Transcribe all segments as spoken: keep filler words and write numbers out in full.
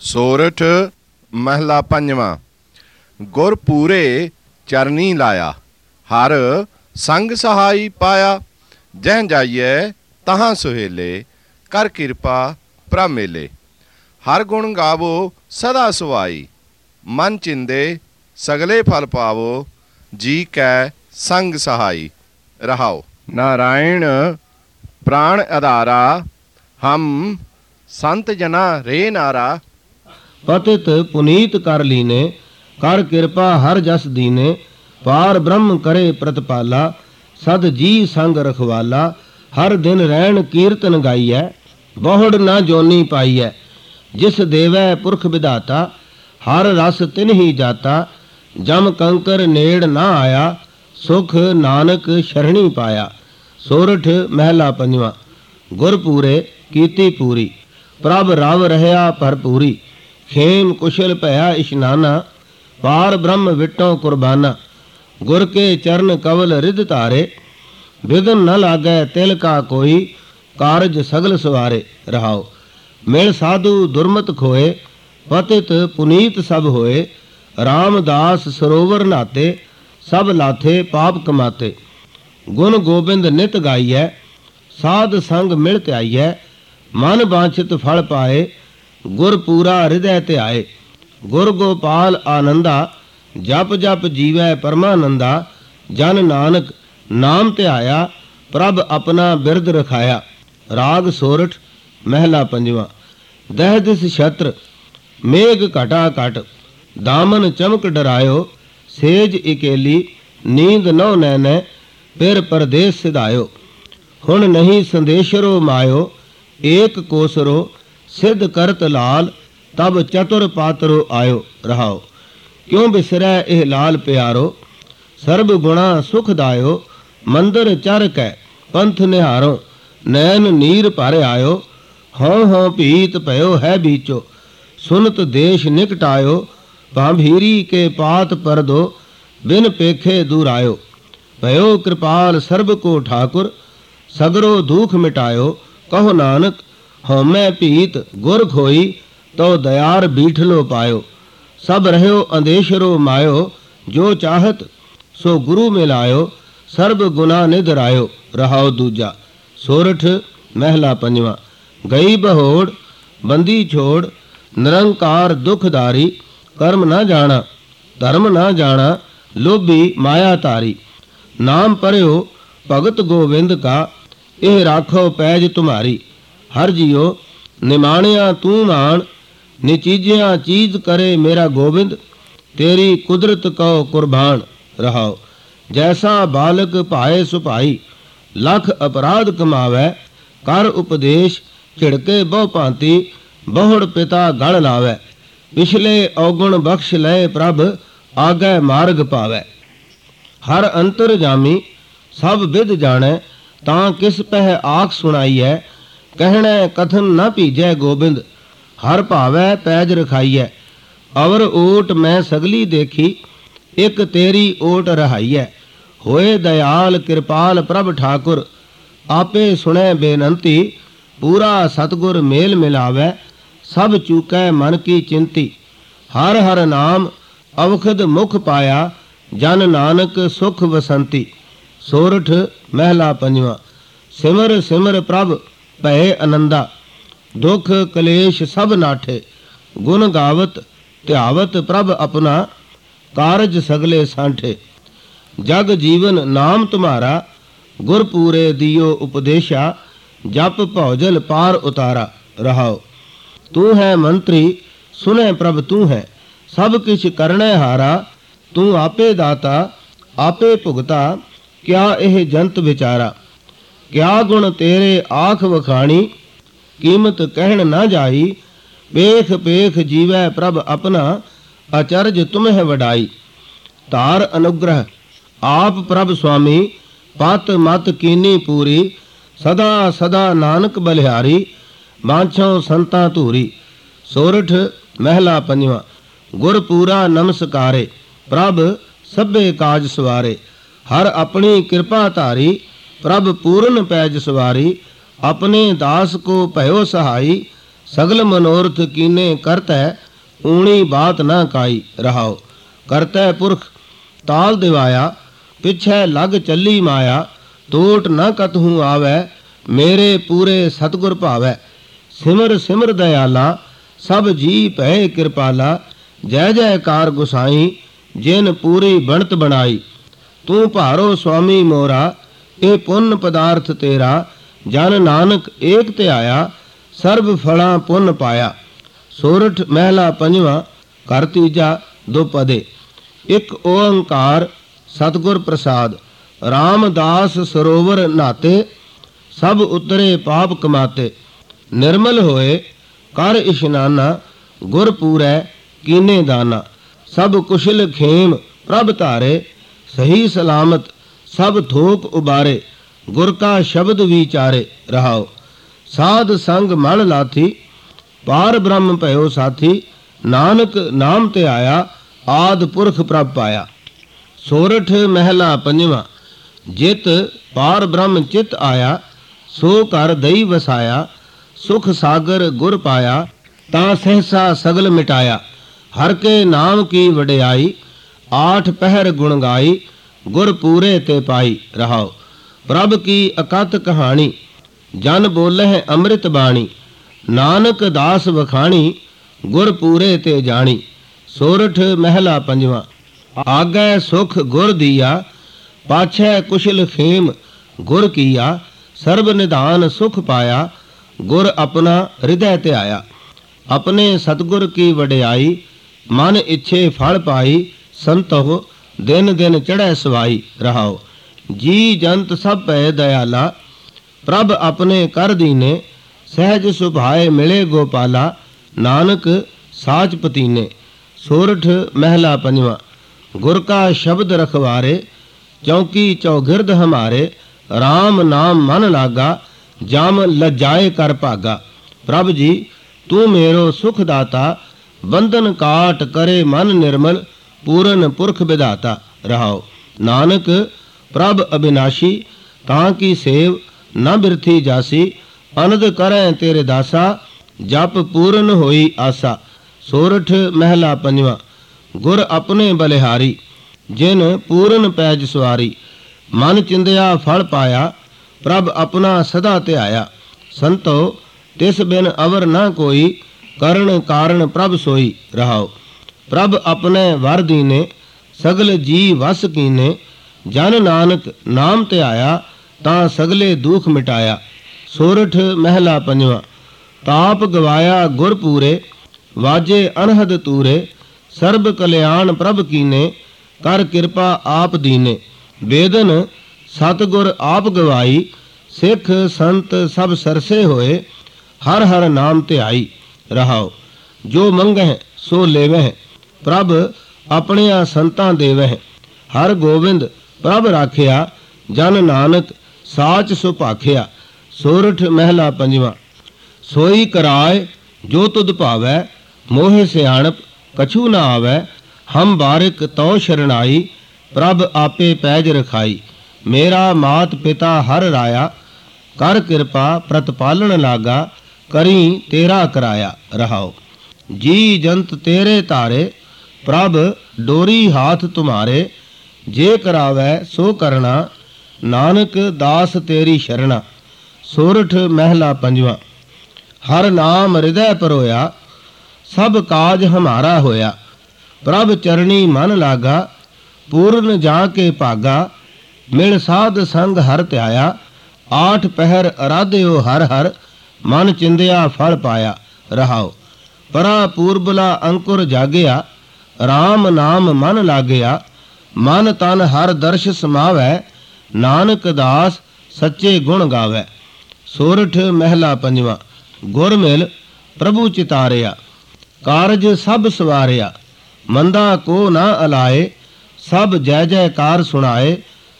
सोरठ महला पंजवां। गुर पूरे चरनी लाया, हर संग सहाई पाया। जह जाइए तहाँ सुहेले, कर किरपा प्रभ मेले। हर गुण गावो सदा सुवाई, मन चिंदे सगले फल पावो। जी कै संग सहाई रहाओ। नारायण प्राण आधारा, हम संत जना रे नारा। पतित पुनीत कर लीने, कर किरपा हर जस दीने। पार ब्रह्म करे प्रतिपाला, सद जी संग रखवाला। हर दिन रैन कीर्तन गाइयै, बहुड़ न जोनी पाइयै। जिस देवै पुरख विधाता, हर रस तिन ही जाता। जम कंकर नेड़ न आया, सुख नानक शरणी पाया। सोरठ महला पंजवां। गुरपूरे कीती पूरी, प्रभ रव रहया भरपूरी। खेम कुशल भया इशनाना, पार ब्रह्म विटों कुर्बाना। गुर के चरण कवल रिद तारे, विघन न लागै तिल का कोई। कारज सगल सवारे रहाओ। मिल साधु दुर्मत खोए, पतित पुनीत सब होए। रामदास सरोवर नाते, सब लाथे पाप कमाते। गुण गोबिंद नित गाइयै, साध संग मिल त्याइयै। मन बांछित फल पाए, गुर पूरा हृदय ध्याए। गुर गोपाल आनंदा, जप जप जीवै परमानंदा। जन नानक नाम ध्याया, प्रभ अपना बिरद रखाया। राग सोरठ महला पंजवां। दह दिस छत्र, मेघ घटा घट। दामन चमक डरायो, सेज इकेली। नींद नौ नैनै, फिर परदेस सिधायो। हुण नहीं संदेशरो मायो, एक कोसरो। सिद्ध करत लाल, तब चतुर पातरो आयो रहाओ। क्यों बिसरै एह लाल प्यारो, सर्ब गुणा सुखदायो। मंदिर चर कै पंथ निहारो, नैन नीर भर आयो। हों हों भीत भयो है बीचो, सुनत देश निकट आयो। भांभीरी के पात पर दो, बिन पेखे दूर आयो। भयो कृपाल सर्ब को ठाकुर, सगरो दुख मिटायो। कहो नानक हौमै भीत गुर खोई, तो दयार बीठलो पायो। सब रहो अंदेशरो मायो, जो चाहत सो गुरु मिलायो। सर्ब गुना निधरायो रहाओ दूजा। सोरठ महला पंजवां। गई बहोड़ बंदी छोड़, निरंकार दुखदारी। कर्म न जाना धर्म न जाना, लोभी माया तारी। नाम परयो भगत गोविंद का, एह राखो पैज तुम्हारी। हर जियो निमाणिया तू मान, निचीजिया चीज करे मेरा गोविंद। तेरी कुदरत को कुर्बान रहाओ। जैसा बालक पाए सुपाई, लख अपराध कमावै। कर उपदेश छिड़के बहु भांति, बहुड़ पिता गढ़ लावै। पिछले औगुण बख्श लय प्रभ, आगे मार्ग पावै। हर अंतर जामी सब विद जाने, तां किस पह आख सुनाईऐ। कहने कथन न पीजै गोबिंद, हर भावै पैज रखाइयै। अवर ओट मैं सगली देखी, एक तेरी ओट रहाइयै। होए दयाल कृपाल प्रभ ठाकुर, आपे सुनै बेनंती। पूरा सतगुर मेल मिलावै, सब चूकै मन की चिंती। हर हर नाम अवखद मुख पाया, जन नानक सुख वसंती। सोरठ महला पंजवां। सिमर सिमर प्रभ भय आनंदा, दुख कलेश सब नाठे। गुण गावत ध्यावत प्रभ अपना, कारज सगले सांठे। जग जीवन नाम तुम्हारा, गुर पूरे दियो उपदेशा। जप भौजल पार उतारा रहाओ। तू है मंत्री सुने प्रभ तू है, सब किछ करने हारा। तू आपे दाता आपे भुगता, क्या एह जंत विचारा। क्या गुण तेरे आख वखाणी, कीमत कहन न जाई। पेख पेख जीवै प्रभ अपना, अचरज तुम्हें वडाई। तार अनुग्रह आप प्रभ स्वामी, पत मत कीनी पूरी। सदा सदा नानक बलिहारी, बांछों संतां धूरी। सोरठ महला पंजवां। गुर पूरा नमस्कारे, प्रभ सभे काज सवारे। हर अपनी कृपा धारी, प्रभ पूर्ण पैज सवारी। अपने दास को भयो सहाई, ਸਗਲ ਮਨੋਰਥ ਕੀਨੇ ਕਰਤੈ, ਊਣੀ ਬਾਤ ਨਾ ਕਾਈ। ਰਹਾਓ। ਕਰਤੈ ਪੁਰਖ ਤਾਲ ਦਿਵਾਇਆ, ਪਿਛੈ ਲਗ ਚੱਲੀ ਮਾਇਆ। ਟੋਟ ਨ ਕਤਹੂ ਆਵੈ, ਮੇਰੇ ਪੂਰੇ ਸਤਿਗੁਰ ਭਾਵੈ। ਸਿਮਰ ਸਿਮਰ ਦਇਆਲਾ, ਸਭ ਜੀ ਭੈ ਕਿਰਪਾਲਾ। ਜੈ ਜੈਕਾਰ ਗੁਸਾਈ, ਜਿਨ ਪੂਰੀ ਬਣਤ ਬਣਾਈ। ਤੂੰ ਭਾਰੋ ਸੁਆਮੀ ਮੋਰਾ, ਇਹ ਪੁੰਨ ਪਦਾਰਥ ਤੇਰਾ। ਜਨ ਨਾਨਕ ਏਕ ਧਿਆਇਆ, ਸਰਬ ਫਲਾਂ ਪੁੰਨ ਪਾਇਆ। ਸੋਰਠ ਮਹਿਲਾ ਪੰਜਵਾਂ, ਘਰ ਤੀਜਾ, ਦੁਪਦੇ। ਇੱਕ ਓੰਕਾਰ ਸਤਿਗੁਰ ਪ੍ਰਸਾਦ। ਰਾਮਦਾਸ ਸਰੋਵਰ ਨਾਤੇ, ਸਭ ਉਤਰੇ ਪਾਪ ਕਮਾਤੇ। ਨਿਰਮਲ ਹੋਏ ਕਰ ਇਸ਼ਨਾਨਾ, ਗੁਰ ਪੂਰੈ ਕੀਨੇ ਦਾਨਾ। ਸਭ ਕੁਸ਼ਲ ਖੇਮ ਪ੍ਰਭ ਧਾਰੇ, ਸਹੀ ਸਲਾਮਤ ਸਭ ਥੋਕ ਉਬਾਰੇ। ਗੁਰ ਕਾ ਸ਼ਬਦ ਵਿਚਾਰੇ। ਰਹਾਓ। ਸਾਧ ਸੰਗ ਮਲ ਲਾਥੀ, ਪਾਰ ਬ੍ਰਹਮ ਭਇਓ ਸਾਥੀ। ਨਾਨਕ ਨਾਮ ਤੇ ਆਇਆ, ਆਦ ਪੁਰਖ ਪ੍ਰਭ ਪਾਇਆ। ਸੋਰਠ ਮਹਿਲਾ ਪੰਜਵਾਂ, ਜਿਤ ਪਾਰ ਬ੍ਰਹਮ ਚਿਤ ਆਇਆ। ਸੋ ਘਰ ਦਈ ਵਸਾਇਆ, ਸੁਖ ਸਾਗਰ ਗੁਰ ਪਾਇਆ। ਤਾਂ ਸਹਿਸਾ ਸਗਲ ਮਿਟਾਇਆ, ਹਰ ਕੇ ਨਾਮ ਕੀ ਵਡਿਆਈ। ਆਠ ਪਹਿਰ ਗੁਣ ਗਾਈ, ਗੁਰ ਪੂਰੇ ਤੇ ਪਾਈ। ਰਹਾਓ। ਪ੍ਰਭ ਕੀ ਅਕਥ ਕਹਾਣੀ, ਜਨ ਬੋਲਹਿ ਅੰਮ੍ਰਿਤ ਬਾਣੀ। ਨਾਨਕ ਦਾਸ ਵਖਾਣੀ, ਗੁਰ ਪੂਰੇ ਤੇ ਜਾਣੀ। ਸੋਰਠ ਮਹਿਲਾ ਪੰਜਵਾਂ, ਆਗੈ ਸੁਖ ਗੁਰ ਦੀਆ। ਪਾਛੈ ਕੁਸ਼ਲ ਖੇਮ ਗੁਰ ਕੀਆ। ਸਰਬ ਨਿਧਾਨ ਸੁਖ ਪਾਇਆ, ਗੁਰ ਆਪਣਾ ਹਿਰਦੈ ਧਿਆਇਆ। ਆਪਣੇ ਸਤਿਗੁਰ ਕੀ ਵਡਿਆਈ, ਮਨ ਇੱਛੇ ਫਲ ਪਾਈ। ਸੰਤੋ ਦਿਨ ਦਿਨ ਚੜ੍ਹੈ ਸਵਾਈ। ਰਹਾਓ। ਜੀ ਜੰਤ ਸਭ ਭੈ ਦਇਆਲਾ, ਪ੍ਰਭ ਆਪਣੇ ਕਰ ਦੀਨੇ। ਸਹਿਜ ਸੁਭਾਏ ਮਿਲੇ ਗੋਪਾਲਾ, ਨਾਨਕ ਸਾਚ ਪਤੀਨੇ। ਸੋਰਠ ਮਹਿਲਾ ਪੰਜਵਾਂ, ਗੁਰ ਕਾ ਸ਼ਬਦ ਰਖਵਾਰੇ। ਚੌਕੀ ਚੌਗਿਰਦ ਹਮਾਰੇ, ਰਾਮ ਨਾਮ ਮਨ ਲਾਗਾ। ਜਮ ਲਜਾਏ ਕਰ ਭਾਗਾ। ਪ੍ਰਭ ਜੀ ਤੂੰ ਮੇਰੋ ਸੁਖ ਦਾਤਾ, ਬੰਧਨ ਕਾਟ ਕਰੇ ਮਨ ਨਿਰਮਲ। ਪੂਰਨ ਪੁਰਖ ਵਿਧਾਤਾ। ਰਹਾਓ। ਨਾਨਕ ਪ੍ਰਭ ਅਬਿਨਾਸ਼ੀ, ਤਾਂ ਕੀ ਸੇਵ ਨਾ ਬਿਰਥੀ ਜਾਸੀ। ਅਨੰਦ ਕਰੈ ਤੇਰੇ ਦਾਸਾ, ਜਪ ਪੂਰਨ ਹੋਈ ਆਸਾ। ਸੋਰਠ ਮਹਿਲਾ ਪੰਜਵਾਂ, ਗੁਰ ਆਪਣੇ ਬਲਿਹਾਰੀ। ਜਿਨ ਪੂਰਨ ਪੈਜ ਸਵਾਰੀ, ਮਨ ਚਿੰਦਿਆ ਫਲ ਪਾਇਆ। ਪ੍ਰਭ ਆਪਣਾ ਸਦਾ ਧਿਆਇਆ। ਸੰਤੋ ਤਿਸ ਬਿਨ ਅਵਰ ਨਾ ਕੋਈ, ਕਰਨ ਕਾਰਨ ਪ੍ਰਭ ਸੋਈ। ਰਹਾਓ। ਪ੍ਰਭ ਆਪਣੇ ਵਰ ਦੀਨੇ, ਸਗਲ ਜੀ ਵਸ ਕੀਨੇ। ਜਨ ਨਾਨਕ ਨਾਮ ਧਿਆਇਆ, ਤਾਂ ਸਗਲੇ ਦੁਖ ਮਿਟਾਇਆ। ਸੋਰਠ ਮਹਿਲਾ ਪੰਜਵਾਂ, ਤਾਪ ਗਵਾਇਆ ਗੁਰ ਪੂਰੇ। ਵਾਜੇ ਅਨਹਦ ਤੂਰੇ, ਸਰਬ ਕਲਿਆਣ ਪ੍ਰਭ ਕੀਨੇ। ਕਰ ਕਿਰਪਾ ਆਪ ਦੀਨੇ। ਬੇਦਨ ਸਤਿਗੁਰ ਆਪ ਗਵਾਈ, ਸਿੱਖ ਸੰਤ ਸਭ ਸਰਸੇ ਹੋਏ। ਹਰ ਹਰ ਨਾਮ ਧਿਆਈ। ਰਹਾਓ। ਜੋ ਮੰਗਹਿ ਸੋ ਲੇਵਹਿ, ਪ੍ਰਭ ਆਪਣਿਆਂ ਸੰਤਾਂ ਦੇਵਹਿ। ਹਰ ਗੋਬਿੰਦ ਪ੍ਰਭ ਰਾਖਿਆ, ਜਨ ਨਾਨਕ ਸਾਚ ਸੁਭਾਖਿਆ। ਸੋਰਠ ਮਹਿਲਾ ਪੰਜਵਾਂ, ਸੋਈ ਕਰਾਏ ਜੋ ਤੁਧ ਭਾਵੈ। ਮੋਹਿ ਸਿਆਣਪ ਕਛੂ ਨਾ ਆਵੈ। ਹਮ ਬਾਰਿਕ ਤਉ ਸ਼ਰਣਾਈ, ਪ੍ਰਭ ਆਪੇ ਪੈਜ ਰਖਾਈ। ਮੇਰਾ ਮਾਤ ਪਿਤਾ ਹਰ ਰਾਇਆ, ਕਰ ਕਿਰਪਾ ਪ੍ਰਤਪਾਲਣ ਲਾਗਾ। ਕਰੀ ਤੇਰਾ ਕਰਾਇਆ। ਰਹਾਓ। ਜੀ ਜੰਤ ਤੇਰੇ ਧਾਰੇ, ਪ੍ਰਭ ਡੋਰੀ ਹਾਥ ਤੁਮਾਰੇ। ਜੇ ਕਰਾਵੈ ਸੋ ਕਰਨਾ, ਨਾਨਕ ਦਾਸ ਤੇਰੀ ਸ਼ਰਣਾ। ਸੋਰਠ ਮਹਿਲਾ ਪੰਜਵਾਂ, ਹਰ ਨਾਮ ਹਿਰਦੈ ਪਰੋਇਆ। ਸਭ ਕਾਜ ਹਮਾਰਾ ਹੋਇਆ। ਪ੍ਰਭ ਚਰਣੀ ਮਨ ਲਾਗਾ, ਪੂਰਨ ਜਾ ਕੇ ਭਾਗਾ। ਮਿਲ ਸਾਧ ਸੰਗ ਹਰ ਧਿਆਇਆ। ਆਠ ਪਹਿਰ ਅਰਾਧਿਓ ਹਰ ਹਰ, ਮਨ ਚਿੰਦਿਆ ਫਲ ਪਾਇਆ। ਰਹਾਓ। ਪਰਾ ਪੂਰਬਲਾ ਅੰਕੁਰ ਜਾਗਿਆ, ਰਾਮ ਨਾਮ ਮਨ ਲਾਗਿਆ। ਮਨ ਤਨ ਹਰ ਦਰਸ਼ ਸਮਾਵੈ, ਨਾਨਕ ਦਾਸ ਸੱਚੇ ਗੁਣ ਗਾਵੈ। ਸੋਰਠ ਮਹਿਲਾ ਪੰਜਵਾਂ, ਗੁਰ ਮਿਲ ਪ੍ਰਭੂ ਚਿਤਾਰਿਆ। ਕਾਰਜ ਸਭ ਸਵਾਰਿਆ, ਮੰਦਾ ਕੋ ਨਾ ਅਲਾਏ। ਸਭ ਜੈ ਜੈਕਾਰ ਸੁਣਾਏ,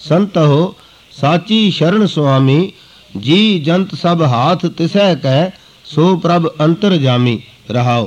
ਸੰਤੋ ਸਾਚੀ ਸ਼ਰਨ ਸੁਆਮੀ। ਜੀ ਜੰਤ ਸਭ ਹਾਥ ਤਿਸੈ ਕੈ, ਸੋ ਪ੍ਰਭ ਅੰਤਰ ਜਾਮੀ। ਰਹਾਓ।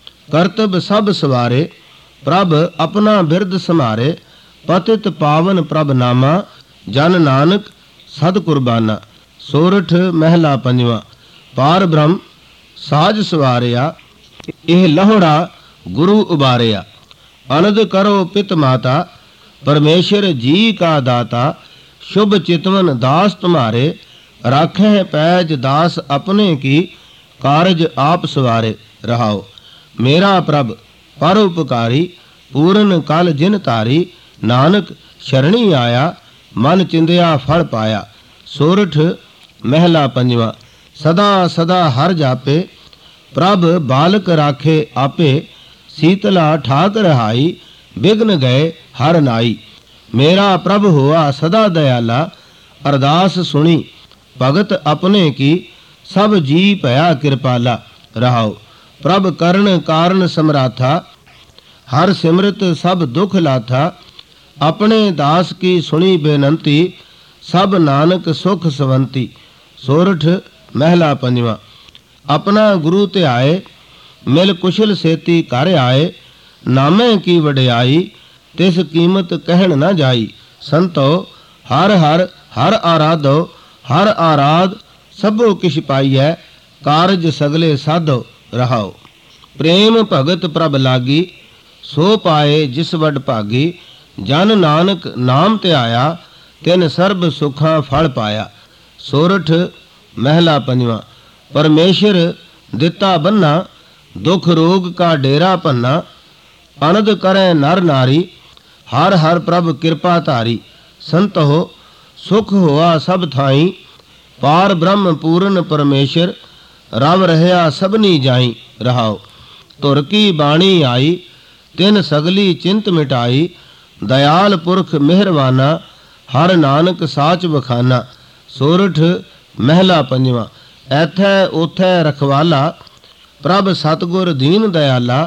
ਕਰਤਬ ਸਭ ਸਵਾਰੇ, ਪ੍ਰਭ ਆਪਣਾ ਬਿਰਦ ਸਮਾਰੇ। ਪਤਿਤ ਪਾਵਨ ਪ੍ਰਭ ਨਾਮਾ, ਜਨ ਨਾਨਕ ਸਦ ਕੁਰਬਾਨਾ। ਸੋਰਠ ਮਹਿਲਾ ਪੰਜਵਾਂ, ਪਾਰ ਬ੍ਰਹਮ ਸਾਜ ਸਵਾਰਿਆ, ਇਹ ਲਹੋੜਾ ਗੁਰੂ ਉਬਾਰਿਆ। ਅਨੰਦ ਕਰੋ ਪਿਤ ਮਾਤਾ, ਪਰਮੇਸ਼ਰ ਜੀ ਕਾ ਦਾਤਾ। ਸ਼ੁਭ ਚਿਤਵਨ ਦਾਸ ਤੁਮਾਰੇ, ਰਾਖੇ ਪੈਜ ਦਾਸ ਆਪਣੇ ਕੀ। ਕਾਰਜ ਆਪ ਸਵਾਰੇ ਰਹਾਓ। ਮੇਰਾ ਪ੍ਰਭ ਪਰ ਉਪਕਾਰੀ, ਪੂਰਨ ਕਲ ਜਿਨ ਤਾਰੀ। ਨਾਨਕ ਸ਼ਰਣੀ ਆਇਆ, ਮਨ ਚਿੰਦਿਆ ਫਲ ਪਾਇਆ। ਸੋਰਠ ਮਹਿਲਾ ਪੰਜਵਾਂ। ਸਦਾ ਸਦਾ ਹਰ ਜਾਪੇ, ਪ੍ਰਭ ਬਾਲਕ ਰਾਖੇ ਆਪੇ। ਸੀਤਲਾ ਠਾਕ ਰਹਾਈ, ਬਿਘਨ ਗਏ ਹਰ ਨਾਈ। ਮੇਰਾ ਪ੍ਰਭ ਹੋਆ ਸਦਾ ਦਇਆਲਾ, ਅਰਦਾਸ ਸੁਣੀ ਭਗਤ ਆਪਣੇ ਕੀ। ਸਭ ਜੀ ਭਇਆ ਕਿਰਪਾਲਾ ਰਹਾਓ। ਪ੍ਰਭ ਕਰਨ ਕਾਰਨ ਸਮਰਾਥਾ, ਹਰ ਸਿਮਰਤ ਸਭ ਦੁਖ ਲਾਥਾ। ਆਪਣੇ ਦਾਸ ਕੀ ਸੁਣੀ ਬੇਨੰਤੀ, ਸਭ ਨਾਨਕ ਸੁਖ ਸਵੰਤੀ। ਸੋਰਠ ਮਹਿਲਾ ਪੰਜਵਾਂ। ਆਪਣਾ ਗੁਰੂ ਧਿਆਏ, ਮਿਲ ਕੁਸ਼ਲ ਸੇਤੀ ਘਰ ਆਏ। ਨਾਮੇ ਕੀ ਵਡਿਆਈ, ਤਿਸ ਕੀਮਤ ਕਹਿਣ ਨਾ ਜਾਈ। ਸੰਤੋ ਹਰ ਹਰ ਹਰ ਆਰਾਧੋ, ਹਰ ਆਰਾਧ ਸਭੋ ਕਿਛ ਪਾਈਐ। ਕਾਰਜ ਸਗਲੇ ਸਾਧੋ ਰਹਾਓ। ਪ੍ਰੇਮ ਭਗਤ ਪ੍ਰਭ ਲਾਗੀ, ਸੋ ਪਾਏ ਜਿਸ ਵੱਡ ਭਾਗੀ। ਜਨ ਨਾਨਕ ਨਾਮ ਧਿਆਇਆ, ਤਿਨ ਸਰਬ ਸੁਖਾਂ ਫਲ ਪਾਇਆ। ਸੋਰਠ ਮਹਿਲਾ ਪੰਜਵਾਂ। ਪਰਮੇਸ਼ਰ ਦਿੱਤਾ ਬੰਨਾ, ਦੁਖ ਰੋਗ ਕਾ ਡੇਰਾ ਭੰਨਾ। ਅਨੰਦ ਕਰੈ ਨਰ ਨਾਰੀ, ਹਰ ਹਰ ਪ੍ਰਭ ਕਿਰਪਾ ਧਾਰੀ। ਸੰਤੋ ਸੁਖ ਹੋਆ ਸਭ ਥਾਈ, ਪਾਰ ਬ੍ਰਹਮ ਪੂਰਨ ਪਰਮੇਸ਼ਰ। ਰਵ ਰਹਿਆ ਸਭਨੀ ਜਾਈ ਰਹਾਓ। ਧੁਰ ਕੀ ਬਾਣੀ ਆਈ, ਤਿਨ ਸਗਲੀ ਚਿੰਤ ਮਿਟਾਈ। ਦਇਆਲ ਪੁਰਖ ਮਿਹਰਵਾਨਾ, ਹਰ ਨਾਨਕ ਸਾਚ ਬਖਾਨਾ। ਸੋਰਠ ਮਹਿਲਾ ਪੰਜਵਾਂ। ਐਥੈ ਉਥੈ ਰਖਵਾਲਾ, ਪ੍ਰਭ ਸਤਗੁਰ ਦੀਨ ਦਇਆਲਾ।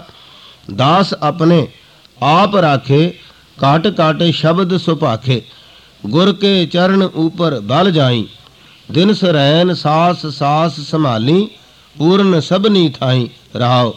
ਦਾਸ ਆਪਣੇ ਆਪ ਰਾਖੇ, ਕਾਟ ਕਾਟ ਸ਼ਬਦ ਸੁਭਾਖੇ। ਗੁਰ ਕੇ ਚਰਨ ਉਪਰ ਬਲ ਜਾਈ, ਦਿਨ ਸਰੈਨ ਸਾਸ ਸਾਸ ਸੰਭਾਲੀ। ਪੂਰਨ ਸਭਨੀ ਥਾਈ ਰਹਾਓ।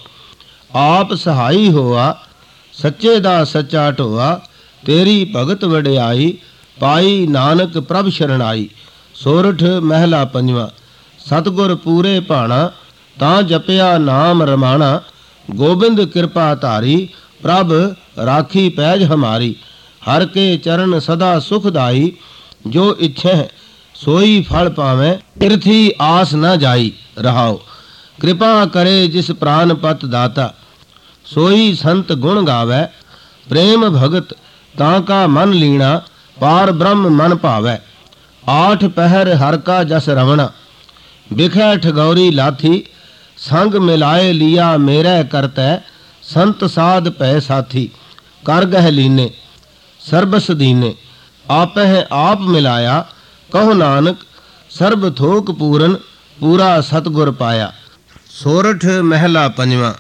ਆਪ ਸਹਾਈ ਹੋਆ, ਸੱਚੇ ਦਾ ਸੱਚਾ ਢੋਆ। ਤੇਰੀ ਭਗਤ ਵਡਿਆਈ, ਪਾਈ ਨਾਨਕ ਪ੍ਰਭ ਸ਼ਰਣਾਈ। ਸੋਰਠ ਮਹਿਲਾ ਪੰਜਵਾਂ। ਸਤਗੁਰ ਪੂਰੇ ਭਾਣਾ, ਤਾਂ ਜਪਿਆ ਨਾਮ ਰਮਾਣਾ। ਗੋਬਿੰਦ ਕਿਰਪਾ ਧਾਰੀ, ਪ੍ਰਭ ਰਾਖੀ ਪੈਜ ਹਮਾਰੀ। ਹਰ ਕੇ ਚਰਨ ਸਦਾ ਸੁਖਦਾਈ, ਜੋ ਇੱਛੈ ਸੋਈ ਫਲ ਪਾਵੇਂ। ਤਿਰਥੀ ਆਸ ਨਾ ਜਾਈ ਰਹਾਓ। ਕਿਰਪਾ ਕਰੇ ਜਿਸ ਪ੍ਰਾਨ ਪਤ ਦਾਤਾ, ਸੋਈ ਸੰਤ ਗੁਣ ਗਾਵੈ। ਪ੍ਰੇਮ ਭਗਤ ਤਾਂ ਕਾ ਮਨ ਲੀਣਾ, ਪਾਰ ਬ੍ਰਹਮ ਮਨ ਭਾਵੈ। ਆਠ ਪਹਿਰ ਹਰ ਕਾ ਜਸ ਰਵਣਾ, ਬਿਖੈ ਠਗੌਰੀ ਲਾਥੀ। ਸੰਗ ਮਿਲਾਏ ਲਿਆ ਮੇਰੇ ਕਰਤੈ, ਸੰਤ ਸਾਧ ਭੈ ਸਾਥੀ। ਕਰ ਗਹਿ ਲੀਨੇ ਸਰਬਸ ਦੀਨੇ, ਆਪਹਿ ਆਪ ਮਿਲਾਇਆ। ਕਹੋ ਨਾਨਕ ਸਰਬ ਥੋਕ ਪੂਰਨ, ਪੂਰਾ ਸਤਗੁਰ ਪਾਇਆ। ਸੋਰਠ ਮਹਿਲਾ ਪੰਜਵਾਂ।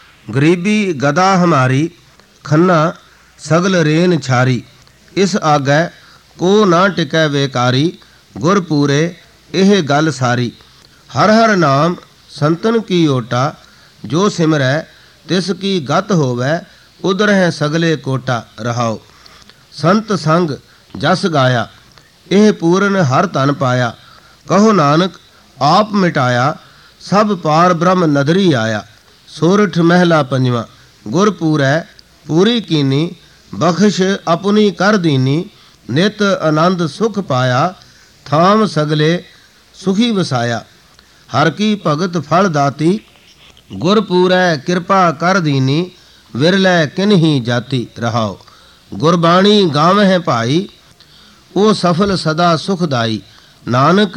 ਗਰੀਬੀ ਗਦਾ ਹਮਾਰੀ, ਖੰਨਾ ਸਗਲ ਰੇਨ ਛਾਰੀ। ਇਸ ਆਗੈ ਕੋ ਨਾ ਟਿਕੈ ਵੇਕਾਰੀ, ਗੁਰ ਪੂਰੇ ਇਹ ਗੱਲ ਸਾਰੀ। ਹਰ ਹਰ ਨਾਮ ਸੰਤਨ ਕੀ ਓਟਾ, ਜੋ ਸਿਮਰੈ ਤਿਸ ਕੀ ਗਤ ਹੋਵੈ। ਉਦਰਹਿ ਸਗਲੇ ਕੋਟਾ ਰਹਾਓ। ਸੰਤ ਸੰਗ ਜਸ ਗਾਇਆ, ਇਹ ਪੂਰਨ ਹਰ ਧਨ ਪਾਇਆ। ਕਹੋ ਨਾਨਕ ਆਪ ਮਿਟਾਇਆ, ਸਭ ਪਾਰ ਬ੍ਰਹਮ ਨਦਰੀ ਆਇਆ। ਸੋਰਠ ਮਹਿਲਾ ਪੰਜਵਾਂ। ਗੁਰ ਪੂਰੈ ਪੂਰੀ ਕੀਨੀ, ਬਖਸ਼ ਆਪਣੀ ਕਰ ਦੀਨੀ। ਨਿਤ ਆਨੰਦ ਸੁਖ ਪਾਇਆ, ਥਾਮ ਸਗਲੇ ਸੁਖੀ ਵਸਾਇਆ। ਹਰ ਕੀ ਭਗਤ ਫਲ ਦਾਤੀ, ਗੁਰ ਪੂਰੈ ਕਿਰਪਾ ਕਰ ਦੀਨੀ। ਵਿਰਲੇ ਕਿਨਹੀ ਜਾਤੀ ਰਹਾਓ। ਗੁਰਬਾਣੀ ਗਾਵਹਿ ਭਾਈ, ਉਹ ਸਫਲ ਸਦਾ ਸੁਖਦਾਈ। ਨਾਨਕ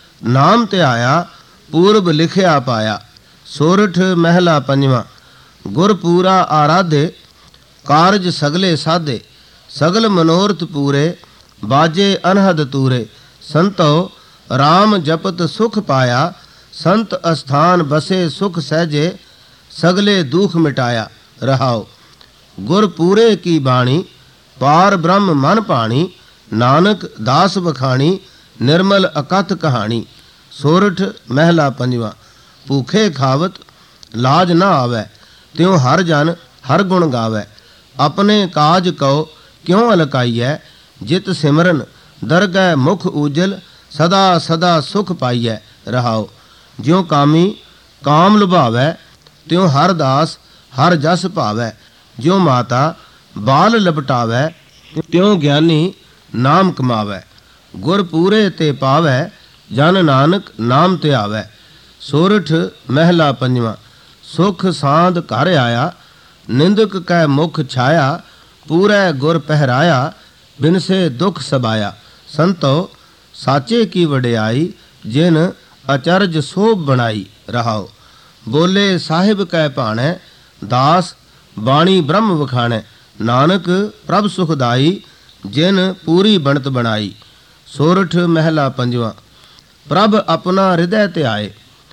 ਨਾਮ ਧਿਆਇਆ, ਪੂਰਬ ਲਿਖਿਆ ਪਾਇਆ। ਸੋਰਠ ਮਹਿਲਾ ਪੰਜਵਾਂ। ਗੁਰ ਪੂਰਾ ਆਰਾਧੇ, ਕਾਰਜ ਸਗਲੇ ਸਾਧੇ। ਸਗਲ ਮਨੋਰਥ ਪੂਰੇ, ਬਾਜੇ ਅਨਹਦ ਤੂਰੇ। ਸੰਤੋ ਰਾਮ ਜਪਤ ਸੁਖ ਪਾਇਆ, ਸੰਤ ਅਸਥਾਨ ਬਸੇ ਸੁਖ ਸਹਿਜੇ। ਸਗਲੇ ਦੁਖ ਮਿਟਾਇਆ ਰਹਾਓ। ਗੁਰ ਪੂਰੇ ਕੀ ਬਾਣੀ, ਪਾਰ ਬ੍ਰਹਮ ਮਨ ਪਾਣੀ। ਨਾਨਕ ਦਾਸ ਬਖਾਣੀ, ਨਿਰਮਲ ਅਕਥ ਕਹਾਣੀ। ਸੋਰਠ ਮਹਿਲਾ ਪੰਜਵਾਂ। ਭੂਖੇ ਖਾਵਤ ਲਾਜ ਨਾ ਆਵੈ, ਤਿਉ ਹਰ ਜਨ ਹਰ ਗੁਣ ਗਾਵੈ। ਆਪਣੇ ਕਾਜ ਕਉ ਕਿਉ ਅਲਕਾਈਐ, ਜਿਤ ਸਿਮਰਨ ਦਰਗਹਿ ਮੁਖ ਊਜਲ। ਸਦਾ ਸਦਾ ਸੁਖ ਪਾਈਐ ਰਹਾਓ। ਜਿਉ ਕਾਮੀ ਕਾਮ ਲੁਭਾਵੈ ਤਿਉ ਹਰ ਦਾਸ ਹਰ ਜਸ ਭਾਵੈ। ਜਿਉ ਮਾਤਾ ਬਾਲ ਲਪਟਾਵੈ ਤਿਉ ਗਿਆਨੀ ਨਾਮ ਕਮਾਵੈ। ਗੁਰ ਪੂਰੇ ਤੇ ਪਾਵੈ ਜਨ ਨਾਨਕ ਨਾਮ ਧਿਆਵੈ। ਸੋਰਠ ਮਹਿਲਾ ਪੰਜਵਾਂ। ਸੁਖ ਸਾਂਦ ਘਰ ਆਇਆ ਨਿੰਦਕ ਕੈ ਮੁਖ ਛਾਇਆ। ਪੂਰੈ ਗੁਰ ਪਹਿਰਾਇਆ ਬਿਨਸੇ ਦੁਖ ਸਬਾਇਆ। ਸੰਤੋ ਸਾਚੇ ਕੀ ਵਡਿਆਈ ਜਿਨ ਅਚਰਜ ਸੋਭ ਬਣਾਈ। ਰਹਾਓ। ਬੋਲੇ ਸਾਹਿਬ ਕੈ ਭਾਣੈ ਦਾਸ ਬਾਣੀ ਬ੍ਰਹਮ ਵਖਾਣੈ। ਨਾਨਕ ਪ੍ਰਭ ਸੁਖਦਾਈ ਜਿਨ ਪੂਰੀ ਬਣਤ ਬਣਾਈ। ਸੋਰਠ ਮਹਿਲਾ ਪੰਜਵਾਂ। ਪ੍ਰਭ ਆਪਣਾ ਹਿਰਦੈ ਧਿਆਏ